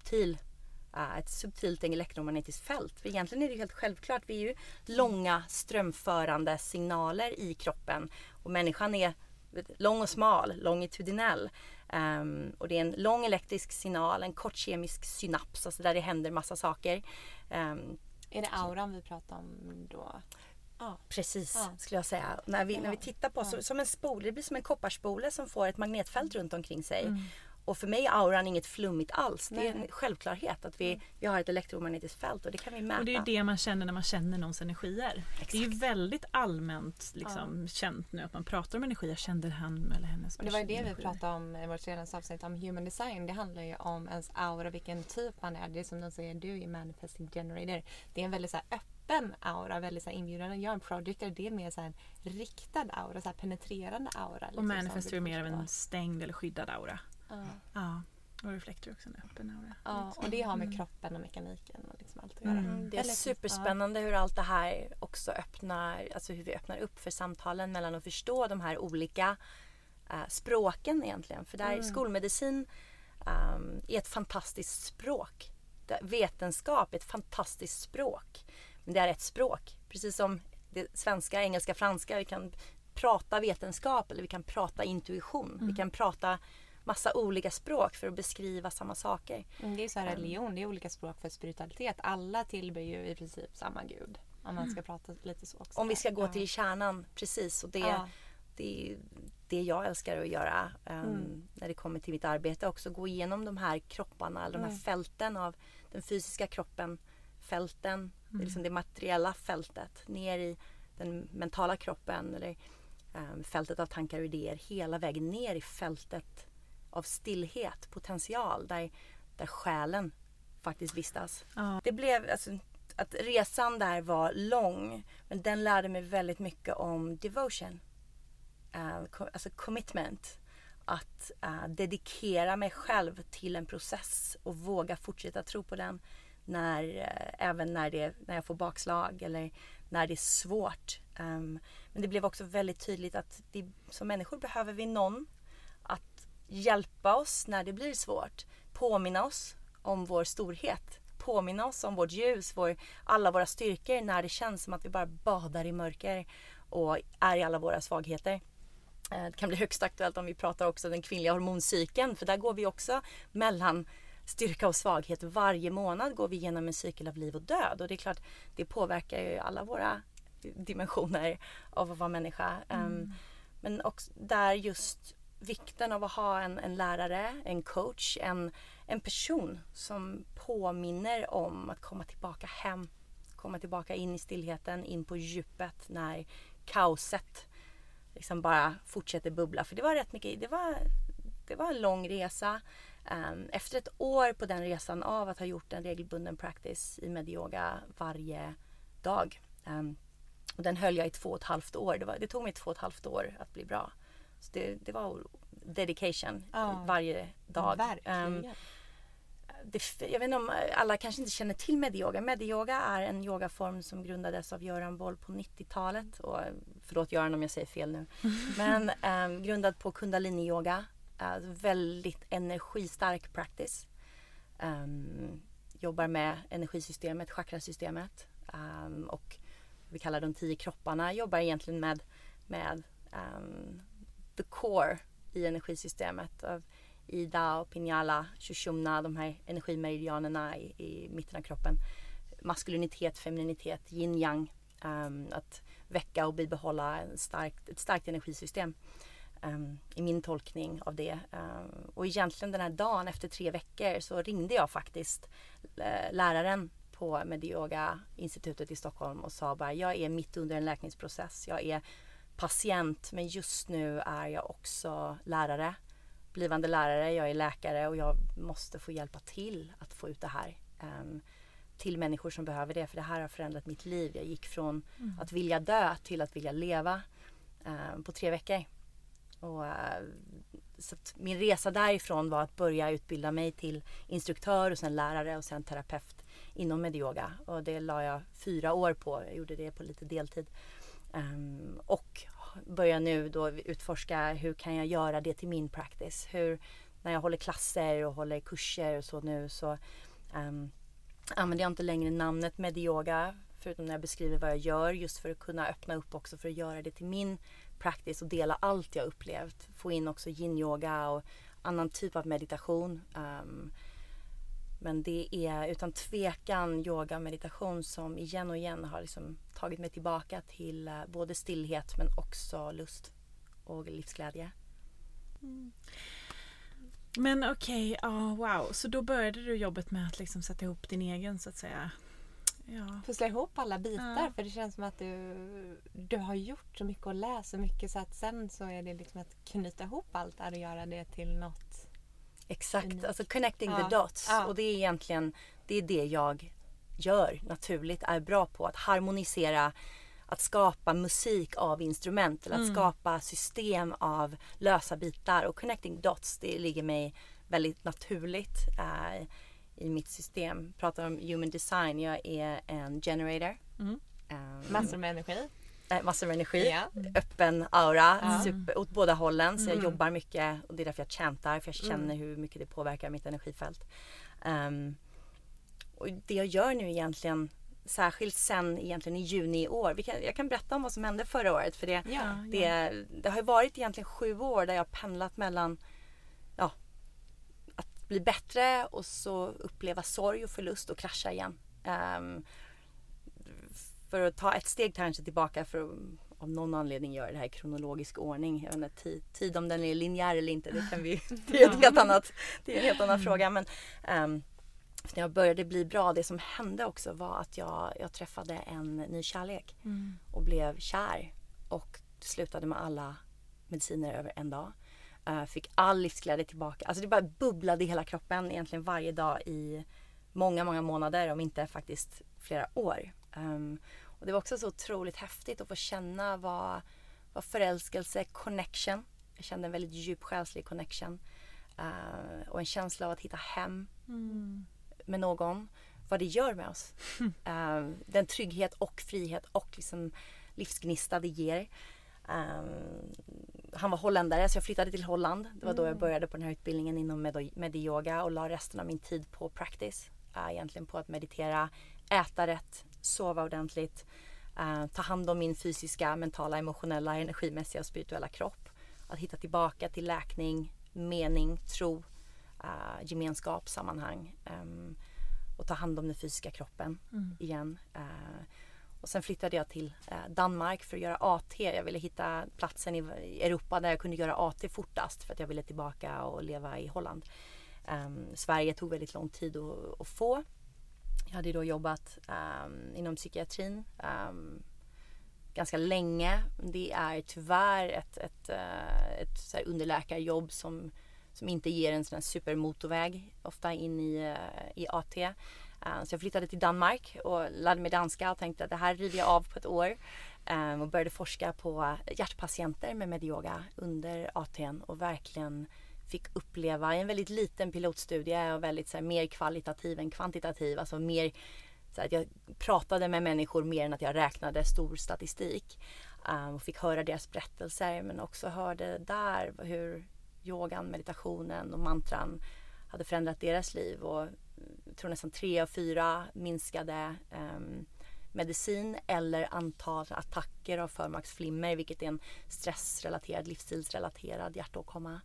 ett subtilt elektromagnetiskt fält. För egentligen är det helt självklart. Vi är ju långa strömförande signaler i kroppen och människan är lång och smal, longitudinell. Och det är en lång elektrisk signal, en kort kemisk synaps, alltså där det händer massa saker. Är det auran vi pratar om då? Precis, skulle jag säga. När vi tittar på som en spole, det blir som en kopparspole som får ett magnetfält runt omkring sig. Och för mig är auran inget flummigt alls. Det är en självklarhet att vi har ett elektromagnetiskt fält och det kan vi mäta. Och det är ju det man känner när man känner någons energier. Exakt. Det är ju väldigt allmänt känt nu att man pratar om energi. Jag kände han eller hennes och det var ju det vi pratade om i vårt senaste avsnitt om human design. Det handlar ju om ens aura, vilken typ man är. Det är som de säger, du är manifesting generator. Det är en väldigt så här öppen aura, väldigt så här inbjudande. Jag är en projector, det är mer så här riktad aura, så här penetrerande aura. Och manifestor är mer av en stängd eller skyddad aura. Ja, och reflektor också en öppen aura. Ja, och det har med kroppen och mekaniken och liksom allt att göra. Det är superspännande hur allt det här också öppnar, alltså hur vi öppnar upp för samtalen mellan att förstå de här olika språken egentligen. För där skolmedicin är ett fantastiskt språk. Vetenskap är ett fantastiskt språk. Men det är ett språk. Precis som det svenska, engelska, franska. Vi kan prata vetenskap eller vi kan prata intuition. Vi kan prata massa olika språk för att beskriva samma saker. Det är så här religion, det är olika språk för spiritualitet. Alla tillber ju i princip samma gud. Om man ska prata lite så också. Om vi ska gå till kärnan, precis. Och det jag älskar att göra när det kommer till mitt arbete också. Gå igenom de här kropparna, eller de här fälten av den fysiska kroppen. Fälten, det är liksom det materiella fältet. Ner i den mentala kroppen eller fältet av tankar och idéer. Hela vägen ner i fältet av stillhet, potential, där själen faktiskt vistas. Det blev, alltså, att resan där var lång, men den lärde mig väldigt mycket om devotion. Alltså commitment. Att dedikera mig själv till en process och våga fortsätta tro på den även när jag får bakslag eller när det är svårt. Men det blev också väldigt tydligt att som människor behöver vi någon att hjälpa oss när det blir svårt. Påminna oss om vår storhet. Påminna oss om vårt ljus, alla våra styrkor när det känns som att vi bara badar i mörker och är i alla våra svagheter. Det kan bli högst aktuellt om vi pratar också den kvinnliga hormoncykeln, för där går vi också mellan styrka och svaghet. Varje månad går vi igenom en cykel av liv och död, och det är klart, det påverkar ju alla våra dimensioner av att vara människa. Men också där just vikten av att ha en lärare, en coach, en person som påminner om att komma tillbaka hem, komma tillbaka in i stillheten, in på djupet när kaoset liksom bara fortsätter bubbla. För det var rätt mycket, det var en lång resa. Efter ett år på den resan av att ha gjort en regelbunden practice i medyoga varje dag. Och den höll jag i 2,5 år. Det tog mig 2,5 år att bli bra. Så det var dedication varje dag. Verkligen. Jag vet inte om alla kanske inte känner till medyoga. Medyoga är en yogaform som grundades av Göran Boll på 90-talet. Och, förlåt Göran om jag säger fel nu. Men grundad på kundalini-yoga. Väldigt energistark practice. Jobbar med energisystemet, chakrasystemet. Och vi kallar de 10 kropparna. Jobbar egentligen med the core i energisystemet. Ida och Pinyala, Shushumna, de här energimeridianerna i mitten av kroppen. Maskulinitet, femininitet, yin-yang. Att väcka och bibehålla ett starkt energisystem. I min tolkning av det. Och egentligen den här dagen efter 3 veckor så ringde jag faktiskt läraren på Medyoga-institutet i Stockholm och sa bara, jag är mitt under en läkningsprocess. Jag är patient, men just nu är jag också lärare. Blivande lärare, jag är läkare och jag måste få hjälpa till att få ut det här till människor som behöver det. För det här har förändrat mitt liv. Jag gick från att vilja dö till att vilja leva på 3 veckor. Och, så att min resa därifrån var att börja utbilda mig till instruktör och sen lärare och sen terapeut inom Medyoga. Och det la jag 4 år på. Jag gjorde det på lite deltid. Och börjar nu då utforska hur kan jag göra det till min practice. När jag håller klasser och håller kurser och så nu så använder jag inte längre namnet Medyoga förutom när jag beskriver vad jag gör, just för att kunna öppna upp också för att göra det till min practice och dela allt jag upplevt. Få in också yin-yoga och annan typ av meditation. Men det är utan tvekan yoga och meditation som igen och igen har liksom tagit mig tillbaka till både stillhet men också lust och livsglädje. Men okej, wow. Så då började du jobbet med att liksom sätta ihop din egen, så att säga. Ja. Pussla ihop alla bitar, för det känns som att du har gjort så mycket och läst så mycket så att sen så är det liksom att knyta ihop allt där och göra det till något. Exakt, alltså connecting the dots. Och det är egentligen det jag gör naturligt, är bra på. Att harmonisera, att skapa musik av instrument eller att skapa system av lösa bitar. Och connecting dots, det ligger mig väldigt naturligt i mitt system. Pratar om human design, jag är en generator. Massor med energi. Massor med energi, öppen aura, åt båda hållen. Så jag jobbar mycket och det är därför jag chantar, för jag känner hur mycket det påverkar mitt energifält. Och det jag gör nu egentligen, särskilt sen egentligen i juni i år. Jag kan berätta om vad som hände förra året, för det har ju varit egentligen 7 år där jag har pendlat mellan att bli bättre och så uppleva sorg och förlust och krascha igen. För att ta ett steg kanske tillbaka, för att av någon anledning göra det här i kronologisk ordning. Jag vet inte, tid om den är linjär eller inte, det är en helt annan fråga. Men när jag började bli bra, det som hände också var att jag träffade en ny kärlek och blev kär och slutade med alla mediciner över en dag. Fick all livsglädje tillbaka. Alltså det bara bubblade i hela kroppen egentligen varje dag i många, många månader, om inte faktiskt flera år. Och det var också så otroligt häftigt att få känna vad förälskelse, connection. Jag kände en väldigt djup själslig connection. Och en känsla av att hitta hem med någon. Vad det gör med oss. Den trygghet och frihet och liksom livsgnista det ger. Han var holländare, så jag flyttade till Holland. Det var då jag började på den här utbildningen inom Medyoga och la resten av min tid på practice. Egentligen på att meditera, äta rätt, sova ordentligt, ta hand om min fysiska, mentala, emotionella, energimässiga och spirituella kropp. Att hitta tillbaka till läkning, mening, tro, gemenskap, sammanhang och ta hand om den fysiska kroppen igen. Och sen flyttade jag till Danmark för att göra AT. Jag ville hitta platsen i Europa där jag kunde göra AT fortast, för att jag ville tillbaka och leva i Holland. Sverige tog väldigt lång tid att få. Jag hade då jobbat inom psykiatrin ganska länge. Det är tyvärr ett så här underläkarjobb som inte ger en sån här supermotorväg ofta in i AT. Så jag flyttade till Danmark och lärde mig danska och tänkte att det här river jag av på ett år. Och började forska på hjärtpatienter med Medyoga under AT:n och verkligen fick uppleva en väldigt liten pilotstudie och väldigt så här, mer kvalitativ än kvantitativ. Alltså mer så att jag pratade med människor mer än att jag räknade stor statistik. Och fick höra deras berättelser, men också hörde där hur yogan, meditationen och mantran hade förändrat deras liv. Och jag tror nästan 3 av 4 minskade medicin eller antal attacker av förmaksflimmer, vilket är en stressrelaterad, livsstilsrelaterad hjärtåkomma.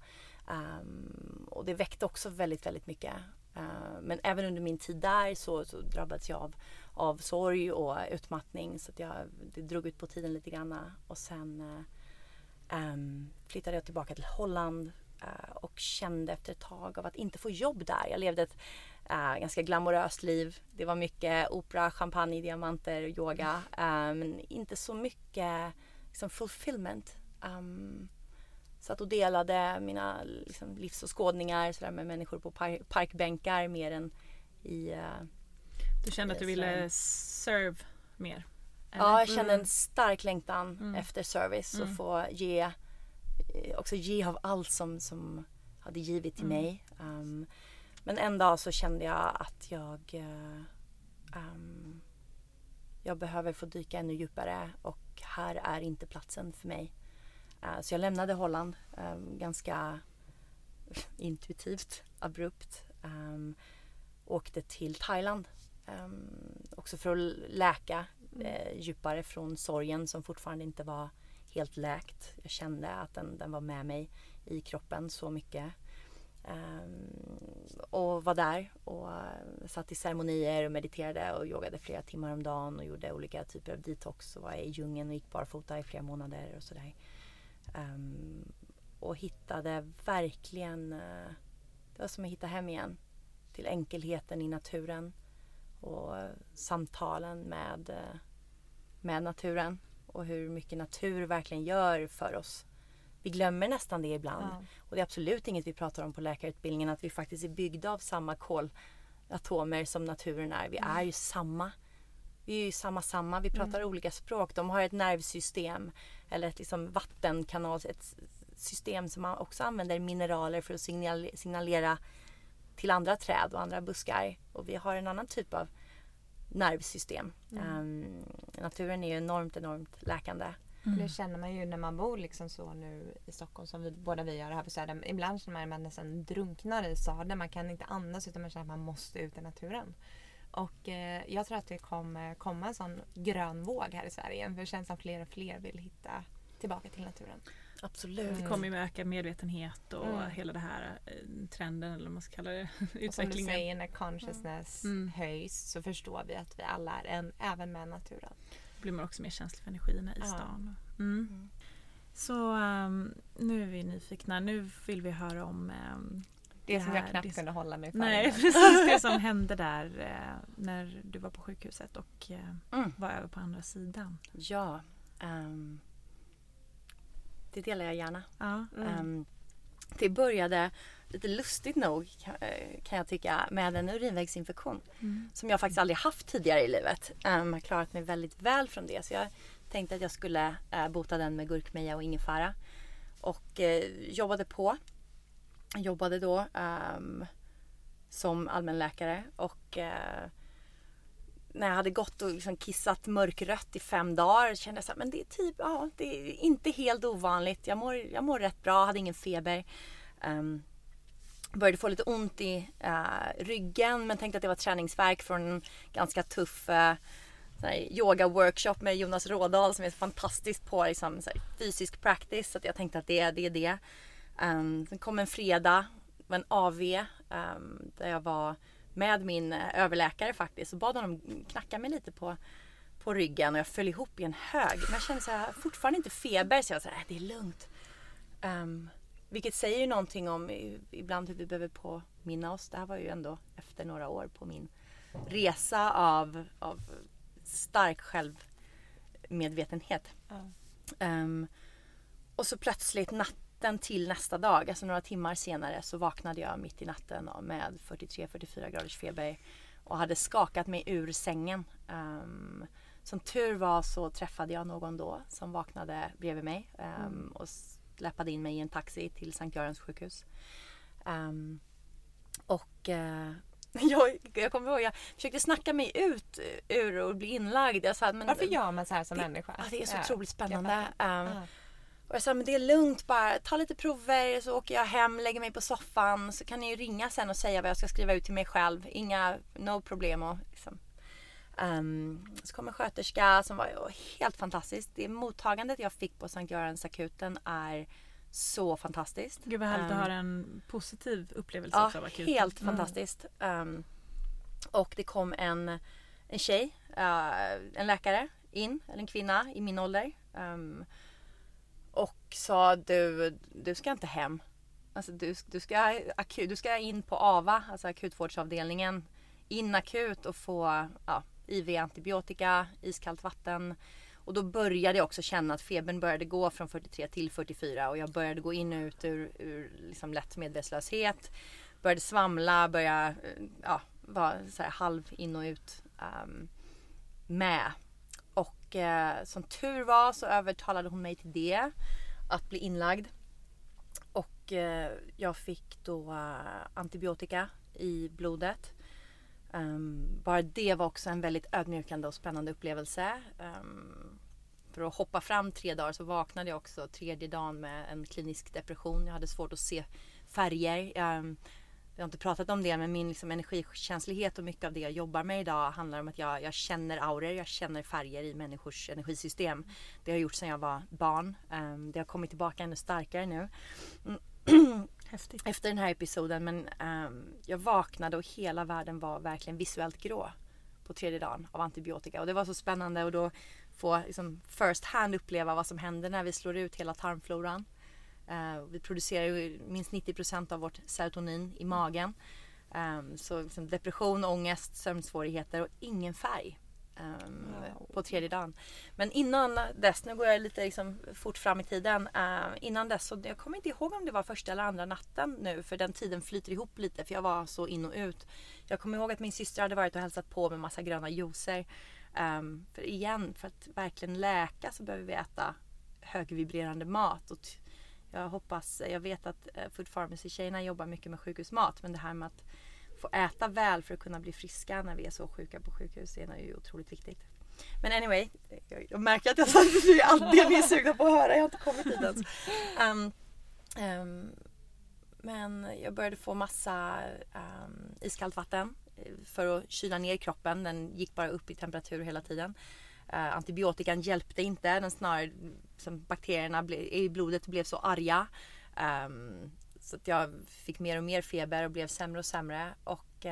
Och det väckte också väldigt, väldigt mycket. Men även under min tid där så drabbades jag av sorg och utmattning. Så att det drog ut på tiden lite grann. Och sen flyttade jag tillbaka till Holland och kände efter ett tag av att inte få jobb där. Jag levde ett ganska glamoröst liv. Det var mycket opera, champagne, diamanter, yoga. Men inte så mycket liksom, fulfillment. Satt och delade mina liksom, livsåskådningar så där, med människor på parkbänkar mer än i... Du kände att du ville serve mer? Eller? Ja, jag kände en stark längtan efter service och få ge av allt som hade givit till mig. Men en dag så kände jag att jag behöver få dyka ännu djupare och här är inte platsen för mig. Så jag lämnade Holland ganska intuitivt, abrupt. Åkte till Thailand. Också för att läka djupare från sorgen som fortfarande inte var helt läkt. Jag kände att den var med mig i kroppen så mycket. Och var där och satt i ceremonier och mediterade och yogade flera timmar om dagen och gjorde olika typer av detox och var i djungeln och gick barfota i flera månader och sådär. Och hittade verkligen, det var som att hitta hem igen till enkelheten i naturen och samtalen med naturen och hur mycket natur verkligen gör för oss. Vi glömmer nästan det ibland. Ja. Och det är absolut inget vi pratar om på läkarutbildningen, att vi faktiskt är byggda av samma kolatomer som naturen är. Vi är ju samma. Vi är ju samma. Vi pratar olika språk. De har ett nervsystem eller ett liksom vattenkanal, ett system som man också använder mineraler för att signalera till andra träd och andra buskar. Och vi har en annan typ av nervsystem. Naturen är ju enormt läkande. Det känner man ju när man bor liksom så nu i Stockholm som båda vi gör här på Söder. Ibland känner man nästan drunknar i staden. Man kan inte andas utan man känner att man måste ut i naturen. Och jag tror att det kommer komma en sån grön våg här i Sverige. För det känns som fler och fler vill hitta tillbaka till naturen. Absolut. Det kommer ju med ökad medvetenhet och hela det här trenden eller vad man ska kalla det. Utvecklingen. Och som du säger, när consciousness höjs så förstår vi att vi alla är även med naturen. Blir man också mer känslig för energierna i stan. Så nu är vi nyfikna. Nu vill vi höra om det som jag knappt kunde hålla mig för. Nej, precis det som hände där när du var på sjukhuset och var över på andra sidan. Ja, det delar jag gärna. Ja. Det började lite lustigt nog kan jag tycka med en urinvägsinfektion som jag faktiskt aldrig haft tidigare i livet. Jag har klarat mig väldigt väl från det, så jag tänkte att jag skulle bota den med gurkmeja och ingefära och jobbade då som allmänläkare och när jag hade gått och liksom kissat mörkrött i 5 dagar kände jag så här, men det är typ, det är inte helt ovanligt. Jag mår rätt bra, hade ingen feber. Började få lite ont i ryggen, men tänkte att det var träningsvärk från en ganska tuff yoga-workshop med Jonas Rådahl som är fantastisk på liksom, fysisk practice. Så att jag tänkte att det är det. Sen kom en fredag, var en AV där jag var med min överläkare faktiskt och bad honom knacka mig lite på ryggen och jag föll ihop i en hög. Men jag kände så här, fortfarande inte feber, så jag sa det är lugnt. Vilket säger ju någonting om ibland hur vi behöver påminna oss. Det här var ju ändå efter några år på min resa av stark självmedvetenhet. Och så plötsligt natten till nästa dag, alltså några timmar senare, så vaknade jag mitt i natten med 43-44 graders feber och hade skakat mig ur sängen. Som tur var så träffade jag någon då som vaknade bredvid mig och släppade in mig i en taxi till Sankt Görans sjukhus. Jag kommer ihåg, jag försökte snacka mig ut ur och bli inlagd. Jag sa, men varför gör man så här som människa? Det är så otroligt spännande. Och jag sa, men det är lugnt, bara ta lite prover så åker jag hem, lägger mig på soffan, så kan ni ju ringa sen och säga vad jag ska skriva ut till mig själv. No problem. Och liksom. Så kom en sköterska som var helt fantastiskt. Det mottagandet jag fick på Sankt Görans akuten är så fantastiskt. Gud vad härligt att höra en positiv upplevelse Ja, också av akuten. helt fantastiskt. Och det kom en tjej, en läkare in, eller en kvinna i min ålder. Och sa du ska inte hem. Alltså du ska in på AVA, alltså akutvårdsavdelningen. In akut och få IV-antibiotika, iskallt vatten. Och då började jag också känna att febern började gå från 43 till 44. Och jag började gå in och ut ur liksom lätt medvetslöshet. Började svamla, började vara så här halv in och ut med. Och som tur var så övertalade hon mig till det. Att bli inlagd. Och jag fick då antibiotika i blodet. Bara det var också en väldigt ödmjukande och spännande upplevelse. För att hoppa fram 3 dagar så vaknade jag också 3:e dagen med en klinisk depression. Jag hade svårt att se färger. Jag har inte pratat om det, men min liksom energikänslighet och mycket av det jag jobbar med idag handlar om att jag känner auror, jag känner färger i människors energisystem. Det har jag gjort sedan jag var barn. Det har kommit tillbaka ännu starkare nu. Häftigt. Efter den här episoden, men jag vaknade och hela världen var verkligen visuellt grå på 3:e dagen av antibiotika. Och det var så spännande att då få liksom first hand uppleva vad som händer när vi slår ut hela tarmfloran. Vi producerar ju minst 90% av vårt serotonin i magen. Så liksom depression, ångest, sömnsvårigheter och ingen färg på 3:e dagen. Men innan dess, nu går jag lite liksom fort fram i tiden. Innan dess, så jag kommer inte ihåg om det var första eller andra natten nu. För den tiden flyter ihop lite för jag var så in och ut. Jag kommer ihåg att min syster hade varit och hälsat på med massa gröna juicer. För att verkligen läka så behöver vi äta högvibrerande mat. Och jag vet att Food Pharmacy-tjejerna jobbar mycket med sjukhusmat. Men det här med att få äta väl för att kunna bli friska när vi är så sjuka på sjukhus är ju otroligt viktigt. Men anyway, jag märker att jag säger allt det ni är sugna på att höra. Jag har inte kommit dit ens. Men jag började få massa iskallt vatten för att kyla ner kroppen. Den gick bara upp i temperatur hela tiden. Antibiotikan hjälpte inte. Den snarare som bakterierna i blodet blev så arga. Så att jag fick mer och mer feber och blev sämre och sämre. Och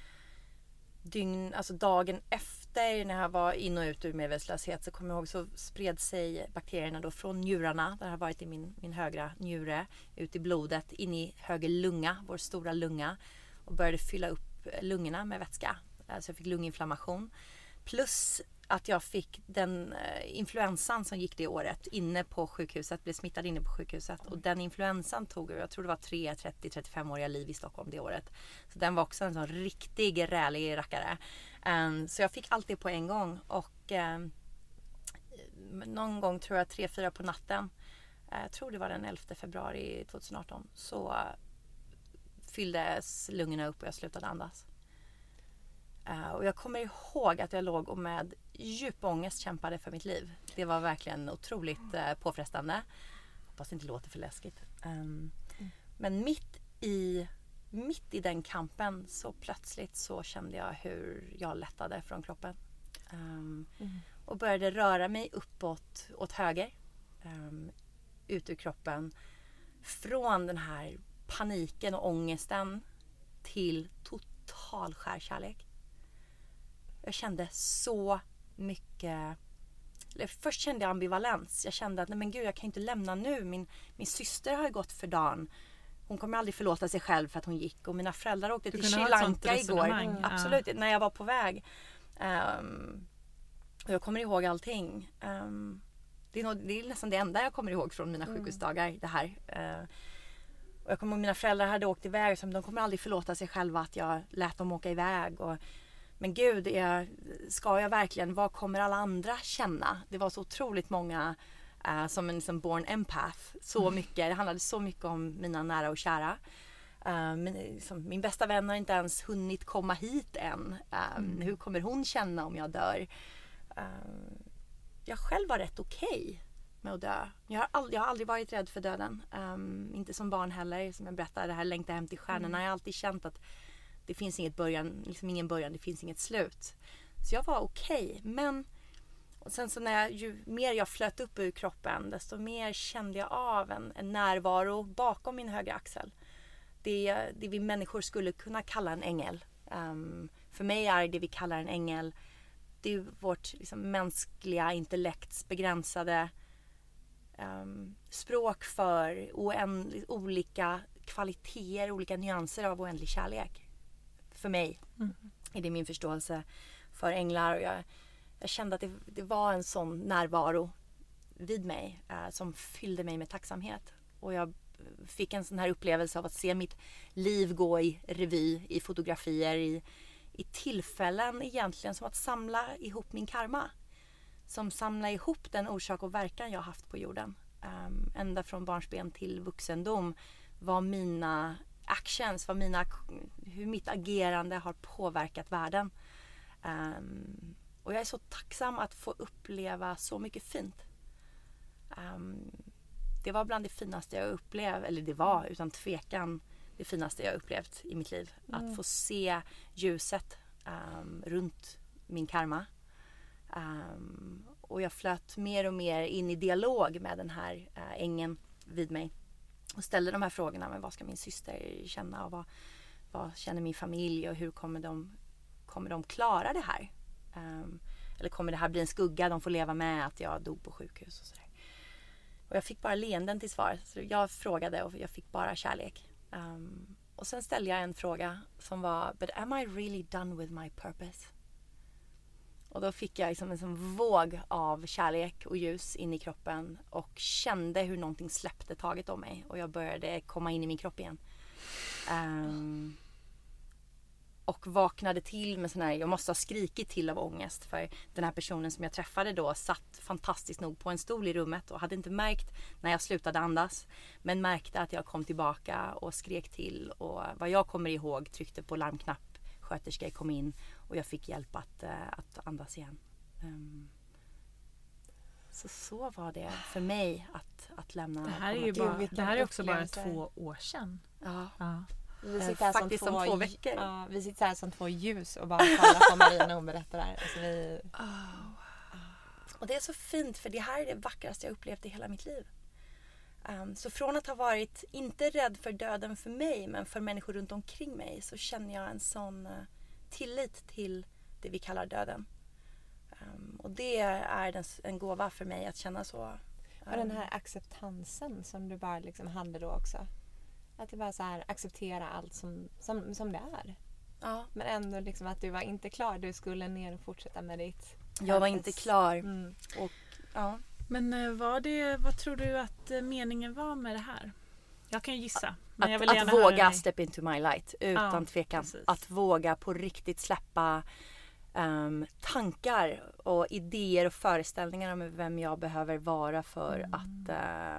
dagen efter när jag var in och ut ur medvetslöshet så kommer jag ihåg så spred sig bakterierna då från njurarna. Där har varit i min högra njure. Ut i blodet, in i höger lunga, vår stora lunga. Och började fylla upp lungorna med vätska. Så jag fick lunginflammation. Plus att jag fick den influensan som gick det året inne på sjukhuset, blev smittad inne på sjukhuset. Och den influensan tog, jag tror det var 30-35-åriga liv i Stockholm det året. Så den var också en sån riktig rälig rackare. Så jag fick allt det på en gång. Och någon gång tror jag 3-4 på natten, jag tror det var den 11 februari 2018, så fylldes lungorna upp och jag slutade andas. Och jag kommer ihåg att jag låg och med djup ångest kämpade för mitt liv. Det var verkligen otroligt påfrestande. Hoppas det inte låter för läskigt. Men mitt i den kampen så plötsligt så kände jag hur jag lättade från kroppen. Och började röra mig uppåt åt höger. Ut ur kroppen. Från den här paniken och ångesten till total skärkärlek. Jag kände så mycket. Först kände jag ambivalens. Jag kände att nej men gud, jag kan inte lämna nu. Min syster har gått för dagen. Hon kommer aldrig förlåta sig själv för att hon gick. Och mina föräldrar åkte till Sri Lanka igår. Absolut, när jag var på väg. Och jag kommer ihåg allting. Det är nästan det enda jag kommer ihåg från mina sjukhusdagar. Det här. Och jag kommer ihåg mina föräldrar hade åkt iväg. Så de kommer aldrig förlåta sig själva att jag lät dem åka iväg. Men gud, ska jag verkligen? Vad kommer alla andra känna? Det var så otroligt många som en liksom born empath. Så mycket. Det handlade så mycket om mina nära och kära. Men liksom, min bästa vän har inte ens hunnit komma hit än. Hur kommer hon känna om jag dör? Jag själv var rätt okej med att dö. Jag har aldrig varit rädd för döden. Inte som barn heller. Som jag berättade, det här längta hem till stjärnorna. Jag har alltid känt att det finns ingen början, det finns inget slut. Så jag var okej. Men Och sen så ju mer jag flöt upp ur kroppen, desto mer kände jag av en närvaro bakom min högra axel. Det vi människor skulle kunna kalla en ängel. För mig är det vi kallar en ängel, det är vårt liksom, mänskliga intellekts begränsade språk för olika kvaliteter, olika nyanser av oändlig kärlek. För mig är det min förståelse för änglar. Och jag kände att det var en sån närvaro vid mig som fyllde mig med tacksamhet. Och jag fick en sån här upplevelse av att se mitt liv gå i revy, i fotografier, i tillfällen egentligen som att samla ihop min karma. Som samlar ihop den orsak och verkan jag haft på jorden. Ända från barnsben till vuxendom. Vad mina actions, hur mitt agerande har påverkat världen. Och jag är så tacksam att få uppleva så mycket fint. Det var bland det finaste jag upplevt, eller det var utan tvekan det finaste jag upplevt i mitt liv. Att få se ljuset runt min karma. Och jag flöt mer och mer in i dialog med den här ängeln vid mig. Och ställde de här frågorna, men vad ska min syster känna och vad känner min familj och hur kommer de klara det här? Eller kommer det här bli en skugga de får leva med att jag dog på sjukhus och sådär. Och jag fick bara leenden till svar. Så jag frågade och jag fick bara kärlek. Och sen ställde jag en fråga som var, but am I really done with my purpose? Och då fick jag liksom en sån våg av kärlek och ljus in i kroppen. Och kände hur någonting släppte taget om mig. Och jag började komma in i min kropp igen. Och vaknade till med sån här, jag måste ha skrikit till av ångest. För den här personen som jag träffade då satt fantastiskt nog på en stol i rummet. Och hade inte märkt när jag slutade andas. Men märkte att jag kom tillbaka och skrek till. Och vad jag kommer ihåg tryckte på larmknapp. Sköterska kom in och jag fick hjälp att andas igen. Så var det för mig att lämna. Det här är också bara 2 år sedan. Ja. Vi sitter här faktiskt som 2 veckor. Ja, vi sitter här som 2 ljus och bara kollar på Maria när hon berättar det här. Alltså Och det är så fint för det här är det vackraste jag upplevt i hela mitt liv. Så från att ha varit inte rädd för döden för mig men för människor runt omkring mig så känner jag en sån tillit till det vi kallar döden. Och det är en gåva för mig att känna så. Och den här acceptansen som du bara liksom hade då också. Att det bara så här acceptera allt som det är. Ja. Men ändå liksom att du var inte klar. Du skulle ner och fortsätta med ditt. Jag var inte klar. Och, ja. Men vad tror du att meningen var med det här? Jag kan gissa. Men jag vill att våga step into my light. Utan tvekan. Precis. Att våga på riktigt släppa tankar och idéer och föreställningar om vem jag behöver vara för att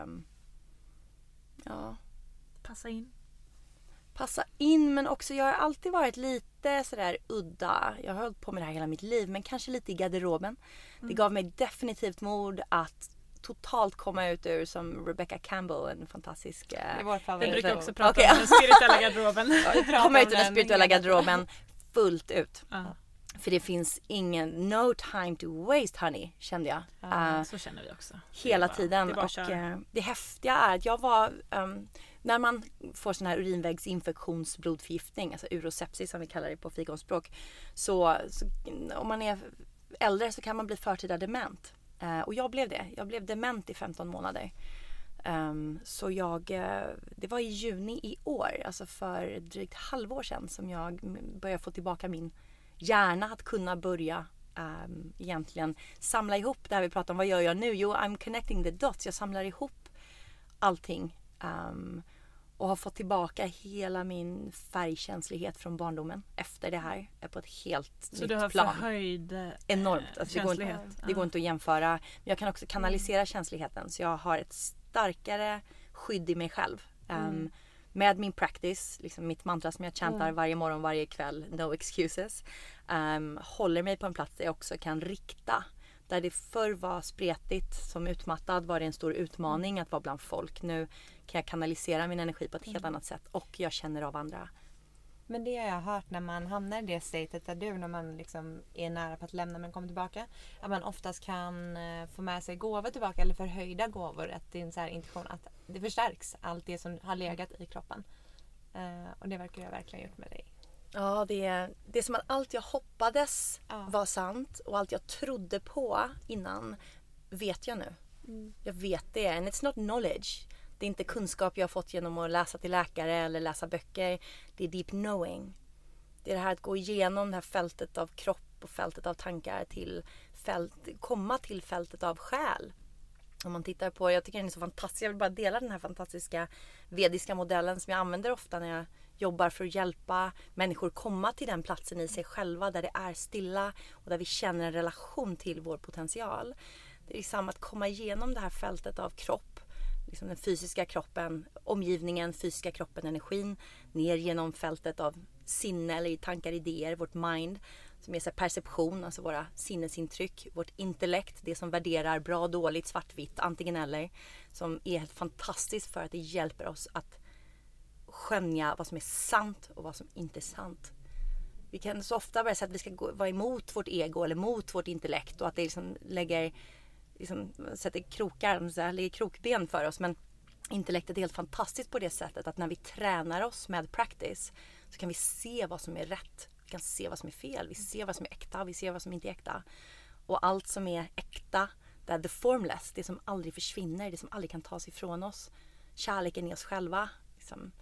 passa in, men också jag har alltid varit lite sådär udda. Jag har hållit på med det här hela mitt liv, men kanske lite i garderoben. Det gav mig definitivt mod att totalt komma ut ur som Rebecca Campbell, en fantastisk... Vi brukar också prata om den spirituella garderoben. Komma ut ur den spirituella garderoben fullt ut. För det finns no time to waste, honey, kände jag. Så känner vi också. Hela tiden. Och det häftiga är att jag var... när man får sån här urinvägsinfektionsblodförgiftning, alltså urosepsis som vi kallar det på fikonspråk, så om man är äldre så kan man bli förtida dement. Och jag blev det. Jag blev dement i 15 månader. Så det var i juni i år, alltså för drygt halvår sedan, som jag började få tillbaka min hjärna att kunna börja egentligen samla ihop det här vi pratar om. Vad gör jag nu? Jo, I'm connecting the dots. Jag samlar ihop allting och har fått tillbaka hela min färgkänslighet från barndomen efter det här på ett helt nytt plan. Så du har förhöjd enormt. Alltså känslighet? Det går inte att jämföra. Men jag kan också kanalisera känsligheten, så jag har ett starkare skydd i mig själv. Med min practice, liksom mitt mantra som jag chantar varje morgon, varje kväll, no excuses, håller mig på en plats där jag också kan rikta. Där det förr var spretigt, som utmattad var det en stor utmaning att vara bland folk. Nu kan jag kanalisera min energi på ett helt annat sätt och jag känner av andra. Men det har jag hört när man hamnar i det statet där när man liksom är nära på att lämna men kommer tillbaka. Att man oftast kan få med sig gåvor tillbaka eller förhöjda gåvor. Att det är en så här intention att det förstärks allt det som har legat i kroppen. Och det verkar jag verkligen gjort med dig. Ja, det är som att allt jag hoppades var sant och allt jag trodde på innan vet jag nu. Jag vet det. And it's not knowledge. Det är inte kunskap jag har fått genom att läsa till läkare eller läsa böcker. Det är deep knowing. Det är det här att gå igenom det här fältet av kropp och fältet av tankar till komma till fältet av själ. Om man tittar på, jag tycker den är så fantastisk. Jag vill bara dela den här fantastiska vediska modellen som jag använder ofta när jag jobbar för att hjälpa människor komma till den platsen i sig själva där det är stilla och där vi känner en relation till vår potential. Det är liksom att komma igenom det här fältet av kropp, liksom den fysiska kroppen, omgivningen, fysiska kroppen, energin, ner genom fältet av sinne eller tankar, idéer, vårt mind som är så perception, alltså våra sinnesintryck, vårt intellekt, det som värderar bra, dåligt, svartvitt, antingen eller, som är helt fantastiskt för att det hjälper oss att skönja vad som är sant och vad som inte är sant. Vi kan så ofta börja säga att vi ska vara emot vårt ego eller mot vårt intellekt och att det liksom sätter krokar, lägger krokben för oss. Men intellektet är helt fantastiskt på det sättet att när vi tränar oss med practice så kan vi se vad som är rätt. Vi kan se vad som är fel. Vi ser vad som är äkta. Vi ser vad som inte är äkta. Och allt som är äkta, det är the formless, det som aldrig försvinner, det som aldrig kan tas ifrån oss. Kärleken i oss själva. Liksom.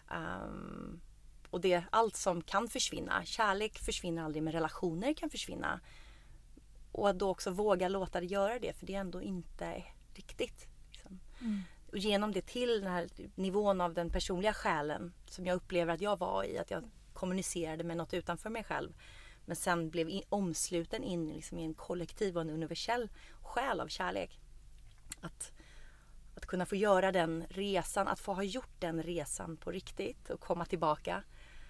Och det är allt som kan försvinna. Kärlek försvinner aldrig, men relationer kan försvinna. Och att då också våga låta det göra det, för det är ändå inte riktigt. Liksom. Och genom det till den här nivån av den personliga själen som jag upplever att jag var i, att jag kommunicerade med något utanför mig själv. Men sen blev omsluten in liksom i en kollektiv och en universell själ av kärlek. Att kunna få göra den resan, att få ha gjort den resan på riktigt och komma tillbaka.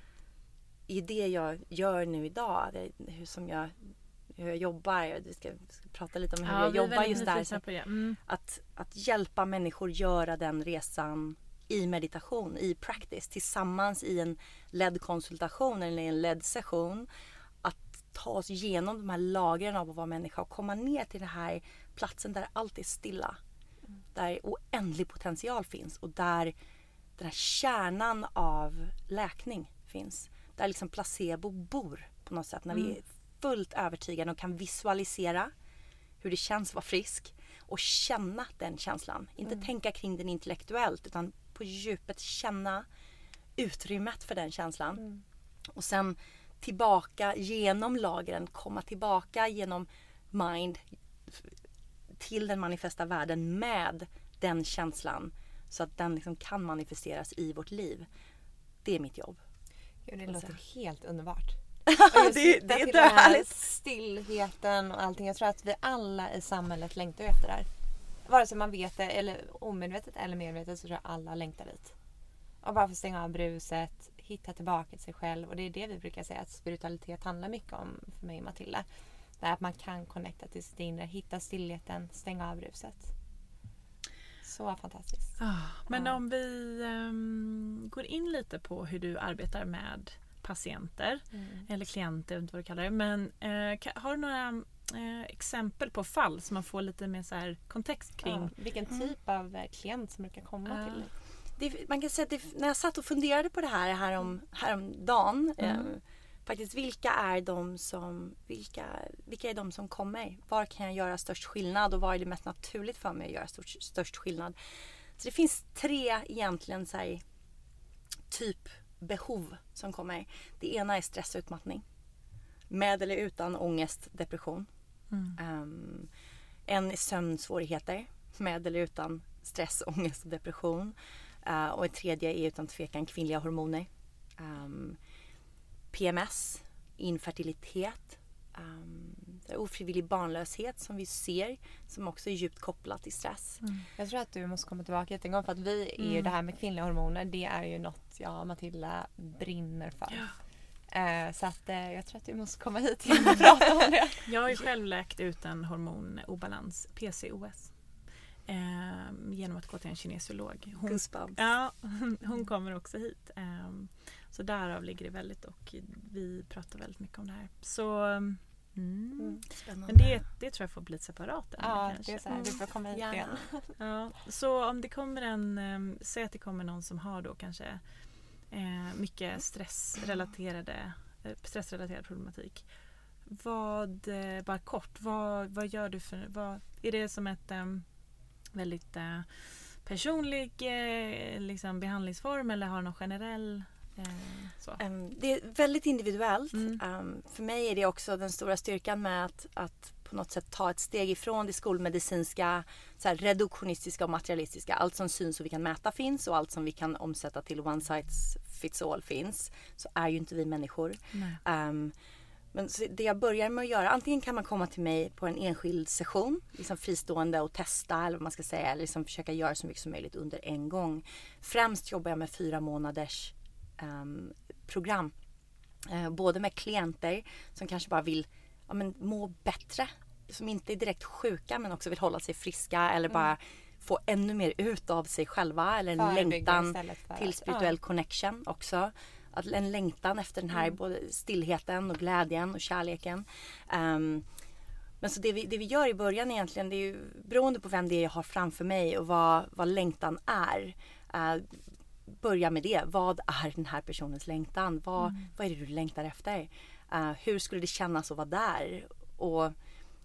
I det jag gör nu idag, hur jag jobbar, jag ska prata lite om hur jag jobbar just där. Att hjälpa människor göra den resan i meditation, i practice, tillsammans i en ledd konsultation eller en ledd session. Att ta oss igenom de här lagren av att vara människa och komma ner till den här platsen där allt är stilla. Där oändlig potential finns och där den här kärnan av läkning finns. Där liksom placebo bor på något sätt. När vi är fullt övertygade och kan visualisera hur det känns att vara frisk. Och känna den känslan. Inte tänka kring den intellektuellt utan på djupet känna utrymmet för den känslan. Och sen tillbaka genom lagren. Komma tillbaka genom mind till den manifesta världen med den känslan. Så att den liksom kan manifesteras i vårt liv. Det är mitt jobb. Jo, det låter helt underbart. det är härligt. Stillheten och allting. Jag tror att vi alla i samhället längtar efter det här. Vare sig man vet det eller omedvetet eller medvetet så tror jag alla längtar dit. Och bara få stänga av bruset, hitta tillbaka till sig själv. Och det är det vi brukar säga att spiritualitet handlar mycket om för mig och Matilda. Det är att man kan connecta till sitt inre, hitta stillheten, stänga av bruset. Så fantastiskt. Men om vi går in lite på hur du arbetar med patienter eller klienter, inte vad du kallar det. Men har du några exempel på fall som man får lite mer så här kontext kring? Vilken typ av klient som brukar komma till dig? Man kan säga att när jag satt och funderade på det här häromdagen, faktiskt vilka är de som kommer? Var kan jag göra störst skillnad och var är det mest naturligt för mig att göra störst skillnad? Så det finns 3 egentligen så här, typ behov som kommer. Det ena är stress och utmattning. Med eller utan ångest, depression. En är sömnsvårigheter. Med eller utan stress, ångest och depression. Och ett tredje är utan tvekan kvinnliga hormoner. PMS, infertilitet. Ofrivillig barnlöshet som vi ser, som också är djupt kopplat till stress. Jag tror att du måste komma tillbaka ett gång för att vi är ju det här med kvinnliga hormoner, det är ju något jag och Matilda brinner för. Så att jag tror att du måste komma hit och prata om det. Jag har ju själv läkt ut en hormonobalans, PCOS. genom att gå till en kinesiolog. Hon kommer också hit. Så därav ligger det väldigt, och vi pratar väldigt mycket om det här. Så men det tror jag får bli separat. Det är så här, du får komma hit igen. Så om det kommer säg att det kommer någon som har då kanske mycket stressrelaterad problematik. Bara kort, vad gör du är det som ett väldigt personlig liksom behandlingsform, eller har någon generell så? Det är väldigt individuellt. För mig är det också den stora styrkan med att på något sätt ta ett steg ifrån det skolmedicinska, så här reduktionistiska och materialistiska. Allt som syns och vi kan mäta finns, och allt som vi kan omsätta till one size fits all finns. Så är ju inte vi människor. Men det jag börjar med att göra, antingen kan man komma till mig på en enskild session, liksom fristående, och testa, eller vad man ska säga, eller liksom försöka göra så mycket som möjligt under en gång. Främst jobbar jag med 4 månaders program. Både med klienter som kanske bara vill må bättre, som inte är direkt sjuka men också vill hålla sig friska, eller bara få ännu mer ut av sig själva, eller en längtan till spirituell connection också. En längtan efter den här både stillheten och glädjen och kärleken. Men så det vi gör i början egentligen, det är ju beroende på vem det är jag har framför mig och vad längtan är. Börja med det. Vad är den här personens längtan? Vad är det du längtar efter? Hur skulle det kännas att vara där? Och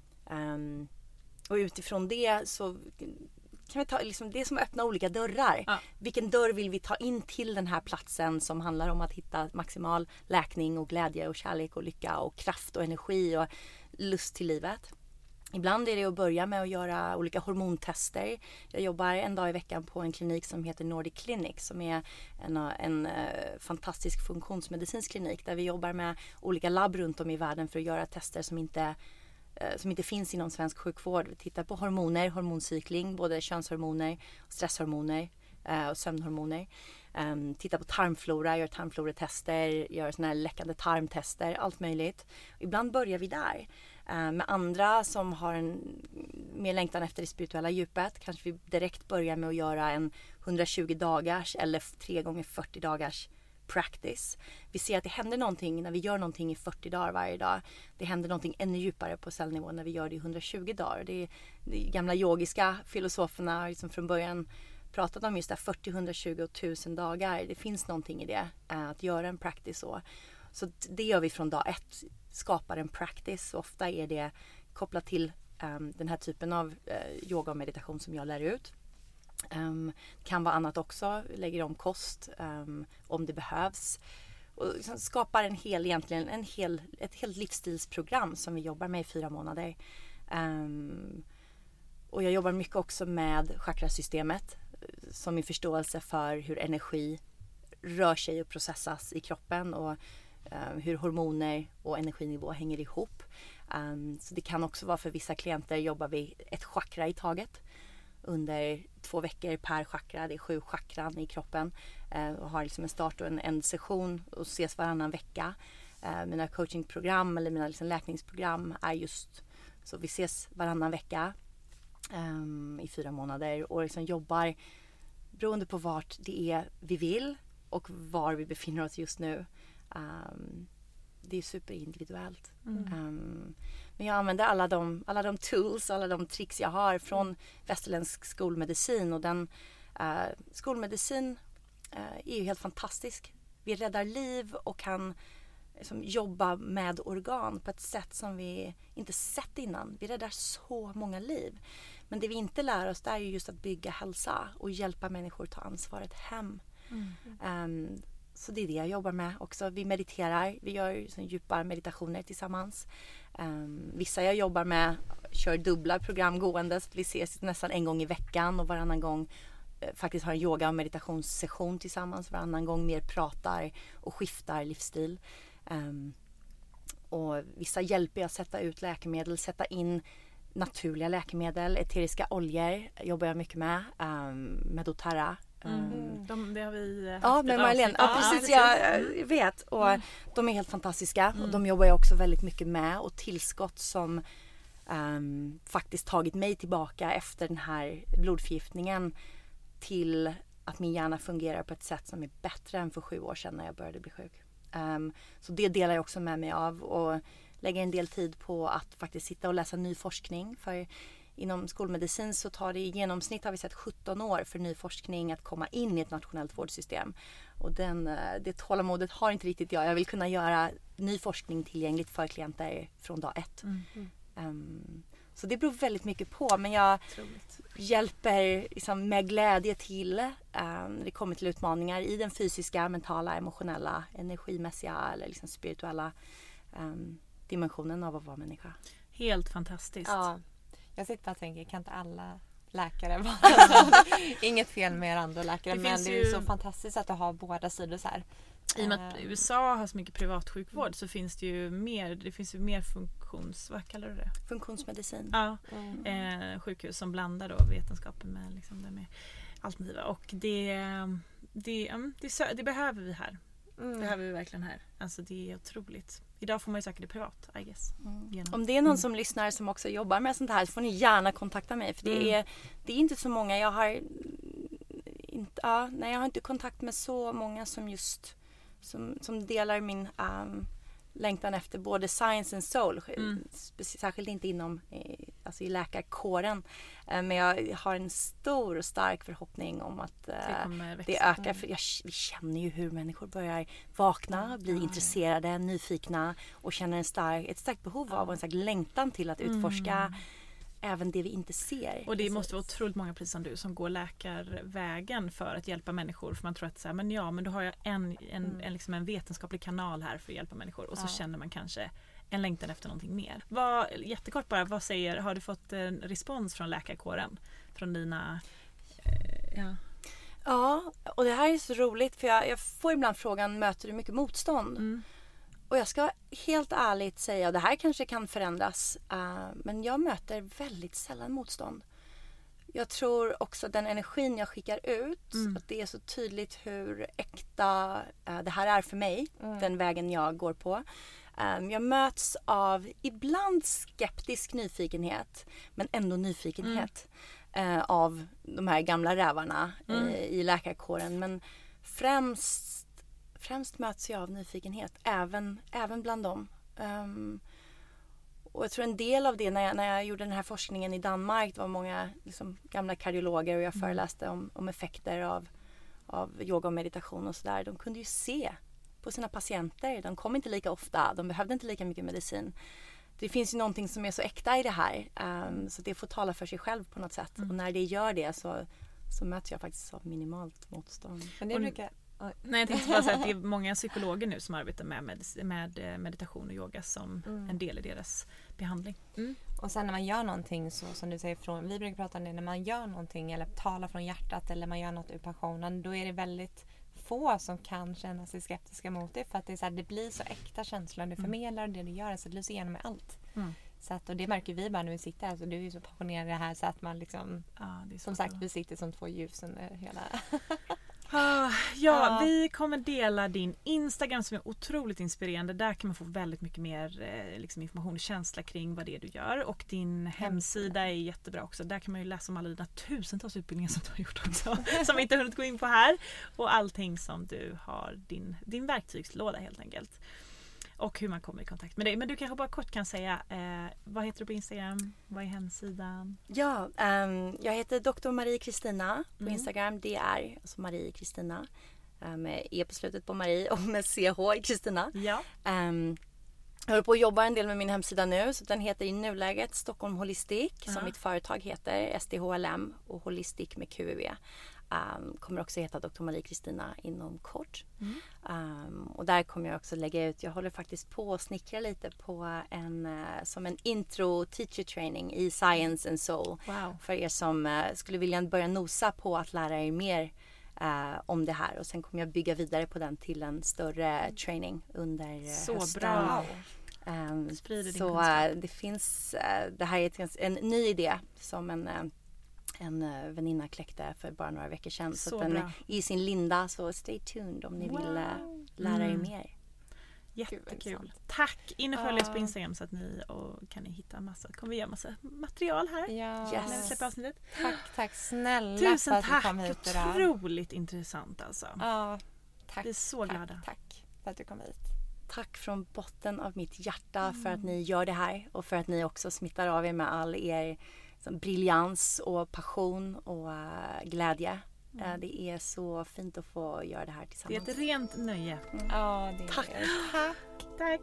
utifrån det så kan vi ta liksom det som öppnar olika dörrar. Vilken dörr vill vi ta in till den här platsen som handlar om att hitta maximal läkning och glädje och kärlek och lycka och kraft och energi och lust till livet. Ibland är det att börja med att göra olika hormontester. Jag jobbar en dag i veckan på en klinik som heter Nordic Clinic, som är en fantastisk funktionsmedicinsk klinik där vi jobbar med olika labb runt om i världen för att göra tester som inte finns inom svensk sjukvård. Vi tittar på hormoner, hormoncykling, både könshormoner, stresshormoner och sömnhormoner. Tittar på tarmflora, gör tarmfloretester, gör såna här läckande tarmtester, allt möjligt. Ibland börjar vi där. Med andra som har en mer längtan efter det spirituella djupet kanske vi direkt börjar med att göra en 120 dagars eller 3 gånger 40 dagars practice. Vi ser att det händer någonting när vi gör någonting i 40 dagar varje dag. Det händer någonting ännu djupare på cellnivå när vi gör det i 120 dagar. Det gamla yogiska filosoferna har liksom från början pratat om just det 40, 120 och 1000 dagar. Det finns någonting i det, att göra en practice så. Så det gör vi från dag 1. Skapar en practice. Ofta är det kopplat till den här typen av yoga och meditation som jag lär ut. Kan vara annat också. Lägger om kost om det behövs. Och liksom skapar ett helt livsstilsprogram som vi jobbar med i 4 månader. Och jag jobbar mycket också med chakrasystemet som min förståelse för hur energi rör sig och processas i kroppen och hur hormoner och energinivå hänger ihop. Så det kan också vara för vissa klienter jobbar vi ett chakra i taget under 2 veckor per chakra. Det är 7 chakran i kroppen och har liksom en start och en session och ses varannan vecka. Mina coachingprogram eller mina liksom läkningsprogram är just så vi ses varannan vecka i 4 månader och liksom jobbar beroende på vart det är vi vill och var vi befinner oss just nu. Det är superindividuellt. Men jag använder alla de tools, alla de tricks jag har från västerländsk skolmedicin och den skolmedicin är ju helt fantastisk. Vi räddar liv och kan liksom jobba med organ på ett sätt som vi inte sett innan. Vi räddar så många liv. Men det vi inte lär oss är ju just att bygga hälsa och hjälpa människor ta ansvaret hem. Så det är det jag jobbar med också. Vi mediterar, vi gör djupa meditationer tillsammans. Vissa jag jobbar med kör dubbla program gåendes. Vi ses nästan en gång i veckan och varannan gång faktiskt har en yoga- och meditationssession tillsammans. Varannan gång mer pratar och skiftar livsstil. Och vissa hjälper jag att sätta ut läkemedel, sätta in naturliga läkemedel, eteriska oljor jobbar jag mycket med doTERRA. Det har vi haft ja, med Marlene. Ja, precis. Jag vet. Och de är helt fantastiska. Och de jobbar jag också väldigt mycket med. Och tillskott som faktiskt tagit mig tillbaka efter den här blodförgiftningen till att min hjärna fungerar på ett sätt som är bättre än för 7 år sedan när jag började bli sjuk. Så det delar jag också med mig av och lägger en del tid på att faktiskt sitta och läsa ny forskning. För inom skolmedicin så tar det i genomsnitt, har vi sett, 17 år för ny forskning att komma in i ett nationellt vårdsystem. Och det tålamodet har inte riktigt jag. Jag vill kunna göra ny forskning tillgängligt för klienter från dag 1. Så det beror väldigt mycket på, men jag hjälper liksom med glädje till när det kommer till utmaningar i den fysiska, mentala, emotionella, energimässiga eller liksom spirituella dimensionen av att vara människa. Helt fantastiskt. Ja. Jag sitter bara och tänker, kan inte alla läkare vara så? Inget fel med er andra läkare, men det är ju så fantastiskt att du har båda sidor så här. I och med att USA har så mycket privatsjukvård så finns det ju mer vad kallar du det? Funktionsmedicin. Ja, sjukhus som blandar då vetenskapen med liksom det med alternativa. Och det behöver vi här. Det behöver vi verkligen här. Alltså det är otroligt. Idag får man ju söka det privat, I guess. Om det är någon som lyssnar som också jobbar med sånt här så får ni gärna kontakta mig. För det är inte så många. Jag har inte kontakt med så många som just som delar min längtan efter både science and soul. Särskilt inte inom i läkarkåren. Men jag har en stor och stark förhoppning om att det ökar. För vi känner ju hur människor börjar vakna, bli intresserade, nyfikna och känner ett starkt behov av och en stark längtan till att utforska även det vi inte ser. Och det måste vara otroligt många, precis som du, som går läkarvägen för att hjälpa människor. För man tror att men då har jag en vetenskaplig kanal här för att hjälpa människor. Och så känner man kanske en längtan efter någonting mer. Jättekort bara, har du fått en respons från läkarkåren? Från dina... Ja, och det här är så roligt för jag får ibland frågan, möter du mycket motstånd? Och jag ska helt ärligt säga, och det här kanske kan förändras, men jag möter väldigt sällan motstånd. Jag tror också den energin jag skickar ut, att det är så tydligt hur äkta det här är för mig, den vägen jag går på. Jag möts av ibland skeptisk nyfikenhet, men ändå nyfikenhet av de här gamla rävarna i läkarkåren. Men främst möts jag av nyfikenhet, även bland dem. Och jag tror en del av det när jag gjorde den här forskningen i Danmark, det var många liksom, gamla kardiologer och jag föreläste om effekter av yoga och meditation och sådär. De kunde ju se på sina patienter. De kom inte lika ofta, de behövde inte lika mycket medicin. Det finns ju någonting som är så äkta i det här, så det får tala för sig själv på något sätt. Och när det gör det så möts jag faktiskt av minimalt motstånd. Men det brukar... Nej, jag tänkte bara säga att det är många psykologer nu som arbetar med meditation och yoga som en del i deras behandling. Och sen när man gör någonting så som du säger, vi brukar prata om det, när man gör någonting eller talar från hjärtat eller man gör något ur passionen, då är det väldigt få som kan känna sig skeptiska mot det, för att det är så här, det blir så äkta känslor du förmedlar och det du gör, så det lyser igenom med allt. Så att, och det märker vi bara när vi sitter här, så du är ju så passionerad i det här så att man liksom, som sagt, vi sitter som 2 ljus under hela... Vi kommer dela din Instagram som är otroligt inspirerande. Där kan man få väldigt mycket mer information och känsla kring vad det är du gör. Och din hemsida är jättebra också. Där kan man ju läsa om alla dina tusentals utbildningar som du har gjort också. Som vi inte har hunnit gå in på här. Och allting som du har, din verktygslåda helt enkelt. Och hur man kommer i kontakt med dig. Men du kanske bara kort kan säga, vad heter du på Instagram? Vad är hemsidan? Ja, jag heter Dr. Marie Kristina på Instagram. Det är alltså Marie Kristina. Med E på slutet på Marie och med CH i Kristina. Ja. Jag håller på att jobba en del med min hemsida nu. Så den heter i nuläget Stockholm Holistic. Som mitt företag heter. STHLM och Holistic med QV. Kommer också heta Dr. Marie Kristina inom kort. Och där kommer jag också lägga ut, jag håller faktiskt på att snickra lite på som en intro teacher training i Science and Soul. Wow. För er som skulle vilja börja nosa på att lära er mer om det här. Och sen kommer jag bygga vidare på den till en större training under hösten. Bra. Sprider din kunskap. Det finns, det här är en ny idé som en väninna kläckte för bara några veckor sedan. Så den är i sin linda, så stay tuned om ni vill lära er mer. Jättekul. Tack. In och följ oss på Instagram så att kan ni hitta massa. Kommer vi göra massa material här. När vi släpper avsnittet. Tack snälla. Tusen för att tack. Du kom hit idag. Otroligt intressant alltså. Ja, tack. Vi är så glada. Tack för att du kom hit. Tack från botten av mitt hjärta för att ni gör det här och för att ni också smittar av er med all er briljans och passion och glädje. Det är så fint att få göra det här tillsammans. Det är ett rent nöje. Ja, det Tack. Tack.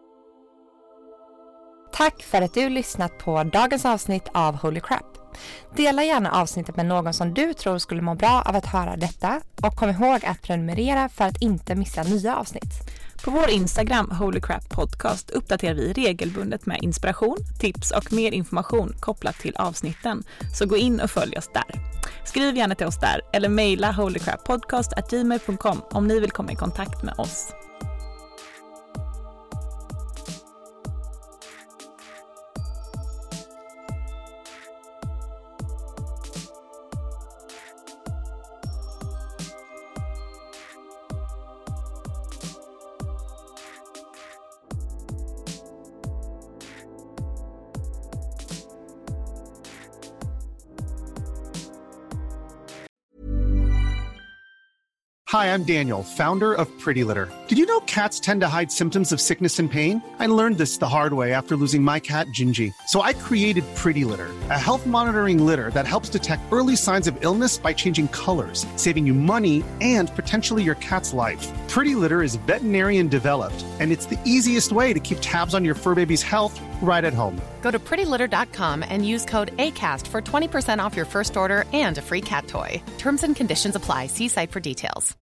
Tack för att du lyssnat på dagens avsnitt av Holy Crap. Dela gärna avsnittet med någon som du tror skulle må bra av att höra detta. Och kom ihåg att prenumerera för att inte missa nya avsnitt. På vår Instagram Holy Crap Podcast uppdaterar vi regelbundet med inspiration, tips och mer information kopplat till avsnitten. Så gå in och följ oss där. Skriv gärna till oss där eller mejla holycrappodcast@gmail.com om ni vill komma i kontakt med oss. Hi, I'm Daniel, founder of Pretty Litter. Did you know cats tend to hide symptoms of sickness and pain? I learned this the hard way after losing my cat, Gingy. So I created Pretty Litter, a health monitoring litter that helps detect early signs of illness by changing colors, saving you money and potentially your cat's life. Pretty Litter is veterinarian developed, and it's the easiest way to keep tabs on your fur baby's health right at home. Go to prettylitter.com and use code ACAST for 20% off your first order and a free cat toy. Terms and conditions apply. See site for details.